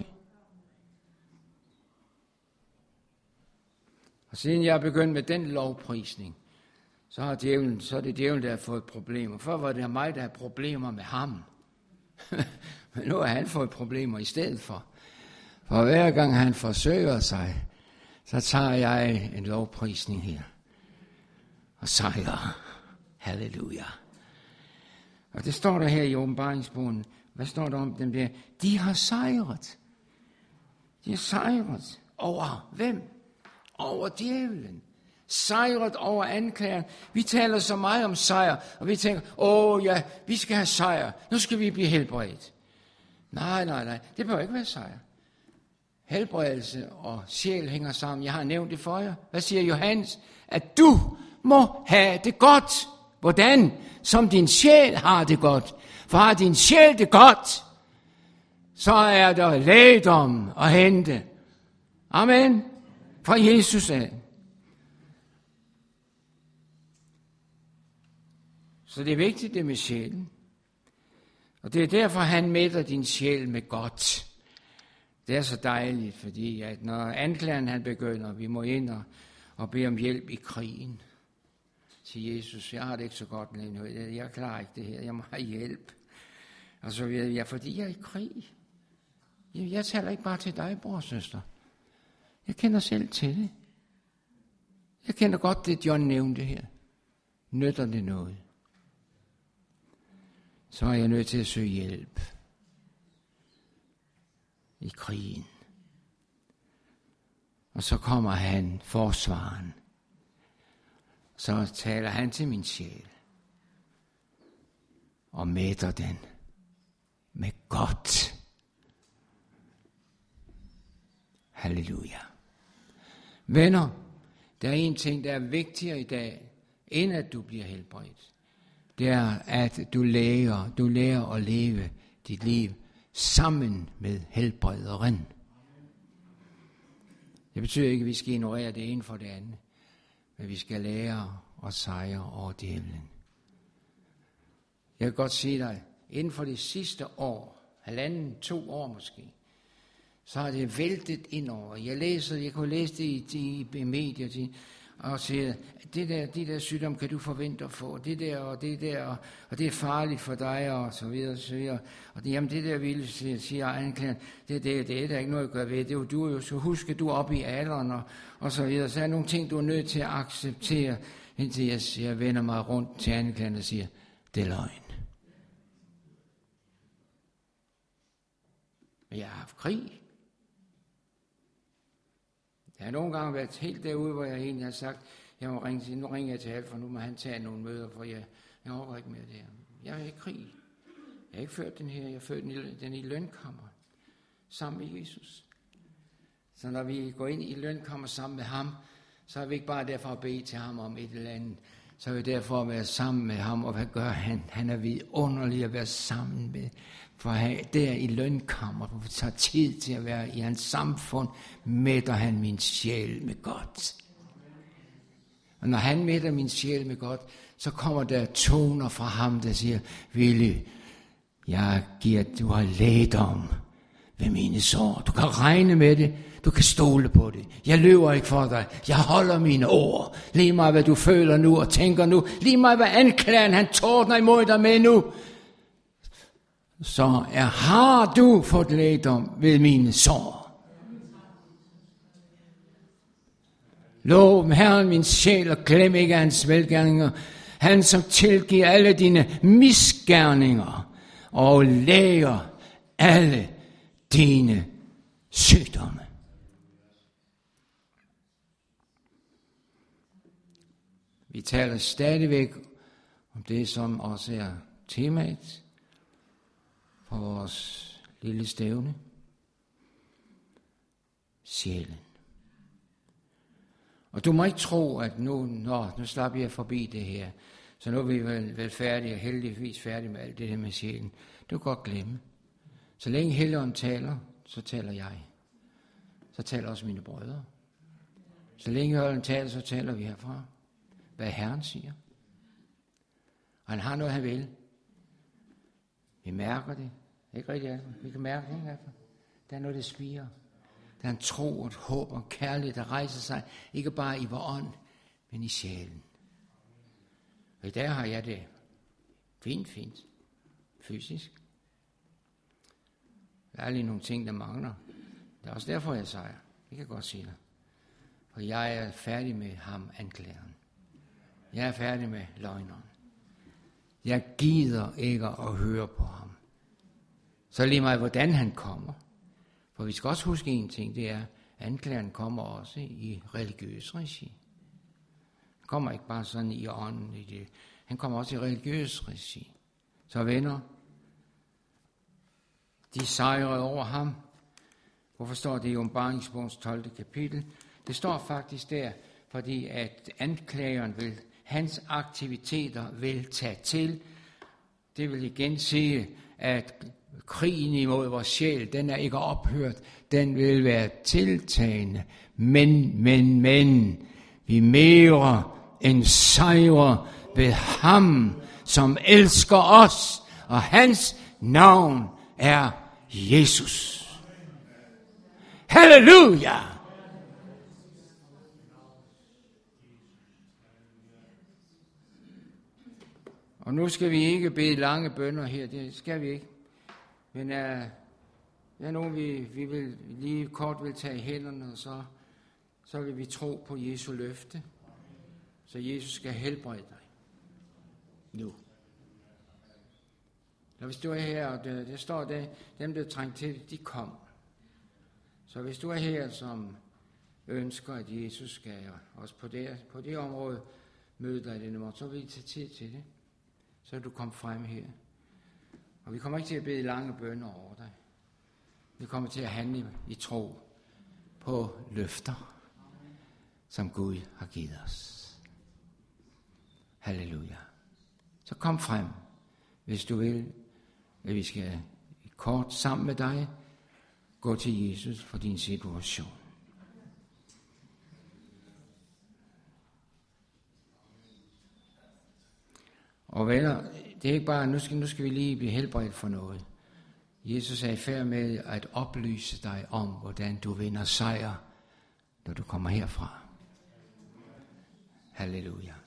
Og siden jeg er begyndt med den lovprisning, så, har djævlen, så er det djævlen, der har fået problemer. Før var det mig, der havde problemer med ham. Men nu har han fået problemer i stedet for. For hver gang han forsøger sig, så tager jeg en lovprisning her. Og sejrer. Halleluja. Og det står der her i åbenbaringsbogen. Hvad står der om dem der? De har sejret. De har sejret. Over hvem? Over djævlen. Sejret over anklageren. Vi taler så meget om sejr, og vi tænker, åh ja, vi skal have sejr. Nu skal vi blive helbredt. Nej, nej, nej. Det bør ikke være sejr. Helbredelse og sjæl hænger sammen. Jeg har nævnt det for jer. Hvad siger Johannes? At du må have det godt. Hvordan? Som din sjæl har det godt. For har din sjæl det godt, så er der lægedom at hente. Amen. Fra Jesus af. Så det er vigtigt det med sjælen. Og det er derfor, han mætter din sjæl med godt. Det er så dejligt, fordi at når anklageren han begynder, vi må ind og, og bede om hjælp i krigen. Til Jesus, jeg har det ikke så godt lige nu. Jeg klarer ikke det her, jeg må have hjælp. Og så vil jeg, fordi jeg er i krig. Jeg, jeg taler ikke bare til dig, bror og søster. Jeg kender selv til det. Jeg kender godt det, John nævnte her. Nytter det noget? Så er jeg nødt til at søge hjælp i krigen. Og så kommer han, forsvaren, så taler han til min sjæl og mætter den med godt. Halleluja. Venner, der er en ting, der er vigtigere i dag, end at du bliver helbredt. Det er, at du lærer, du lærer at leve dit liv sammen med helbrederen. Det betyder ikke, at vi skal ignorere det ene for det andet, men vi skal lære at sejre over djævlen. Jeg kan godt sige dig, inden for det sidste år, halvanden, to år måske, så har det væltet ind over. Jeg læser, jeg kunne læse det i, i, i medier, og siger, det der, de der sygdom kan du forvente at få, det der og det der, og, og det er farligt for dig, og så videre, og så videre. Og det, jamen det der vil, siger, siger anklageren, det, det, det er der ikke noget at gøre ved, det er jo, du er jo, så husk, at du er oppe i alderen, og, og så videre. Så er der nogle ting, du er nødt til at acceptere, indtil jeg, jeg vender mig rundt til anklageren og siger, det er løgn. Men jeg har haft krig. Jeg har nogle gange været helt derude, hvor jeg egentlig har sagt, jeg må ringe til, nu ringer jeg til Alf, for nu må han tage nogle møder, for jeg, jeg overgår ikke mere det her. Jeg er i krig. Jeg har ikke ført den her, jeg har ført den i, den i lønkammer, sammen med Jesus. Så når vi går ind i lønkammer sammen med ham, så er vi ikke bare derfor at bede til ham om et eller andet, så er vi derfor at være sammen med ham, og hvad gør han? Han er vidunderlig at være sammen med. For der i lønkammer, hvor vi tager tid til at være i hans samfund, mætter han min sjæl med godt. Og når han mætter min sjæl med godt, så kommer der toner fra ham, der siger, Willy, jeg giver, du har lægedom ved mine sår. Du kan regne med det. Du kan stole på det. Jeg løber ikke for dig. Jeg holder mine ord. Lige mig, hvad du føler nu og tænker nu. Lige mig, hvad anklageren han tordner imod dig med nu. Så er, har du fået lægedom ved mine sår. Lov Herren min sjæl og glem ikke hans velgerninger. Han som tilgiver alle dine misgerninger og læger alle dine sygdomme. Vi taler stadigvæk om det, som også er temaet for vores lille stævne. Sjælen. Og du må ikke tro, at nu, nå, nu slapper jeg forbi det her, så nu er vi vel, vel færdige, og heldigvis færdige med alt det her med sjælen. Du kan godt glemme. Så længe Helligånden taler, så taler jeg. Så taler også mine brødre. Så længe Helligånden taler, så taler vi herfra. Hvad Herren siger. Og han har noget, han vil. Vi mærker det. Ikke rigtigt, altså. Vi kan mærke det, altså. Der er noget, der spiger. Der er en tro, et håb og kærlighed, der rejser sig. Ikke bare i vor ånd, men i sjælen. Og i dag har jeg det fint, fint. Fysisk. Der er lige nogle ting, der mangler. Det er også derfor, jeg sejrer. Det kan jeg godt sige dig. For jeg er færdig med ham, anklageren. Jeg er færdig med løgneren. Jeg gider ikke at høre på ham. Så lige meget, hvordan han kommer. For vi skal også huske en ting, det er, at anklageren kommer også i religiøs regi. Han kommer ikke bare sådan i ånden. I det. Han kommer også i religiøs regi. Så venner, de sejrede over ham. Hvorfor står det i Åbenbaringsbogens tolvte kapitel? Det står faktisk der, fordi at anklageren vil, hans aktiviteter vil tage til. Det vil igen sige, at krigen imod vores sjæl, den er ikke ophørt. Den vil være tiltagende. Men, men, men, vi mere end sejrer ved ham, som elsker os, og hans navn er Jesus. Halleluja! Og nu skal vi ikke bede lange bønner her, det skal vi ikke. Men uh, der er nogen, vi, vi vil lige kort vil tage i hænderne, og så, så vil vi tro på Jesu løfte. Så Jesus skal helbrede dig. Nu. Når hvis du er her, og der, der står der, dem der trængt til, de kom. Så hvis du er her, som ønsker, at Jesus skal, også på det, på det område, møde dig i denne morgen, så vil vi tage tid til det. Så er du kommet frem her. Og vi kommer ikke til at bede lange bønner over dig. Vi kommer til at handle i tro på løfter, som Gud har givet os. Halleluja. Så kom frem, hvis du vil, at vi skal kort sammen med dig gå til Jesus for din situation. Og venner, det er ikke bare, nu skal, nu skal vi lige blive helbredt for noget. Jesus er i færd med at oplyse dig om, hvordan du vinder sejr, når du kommer herfra. Halleluja.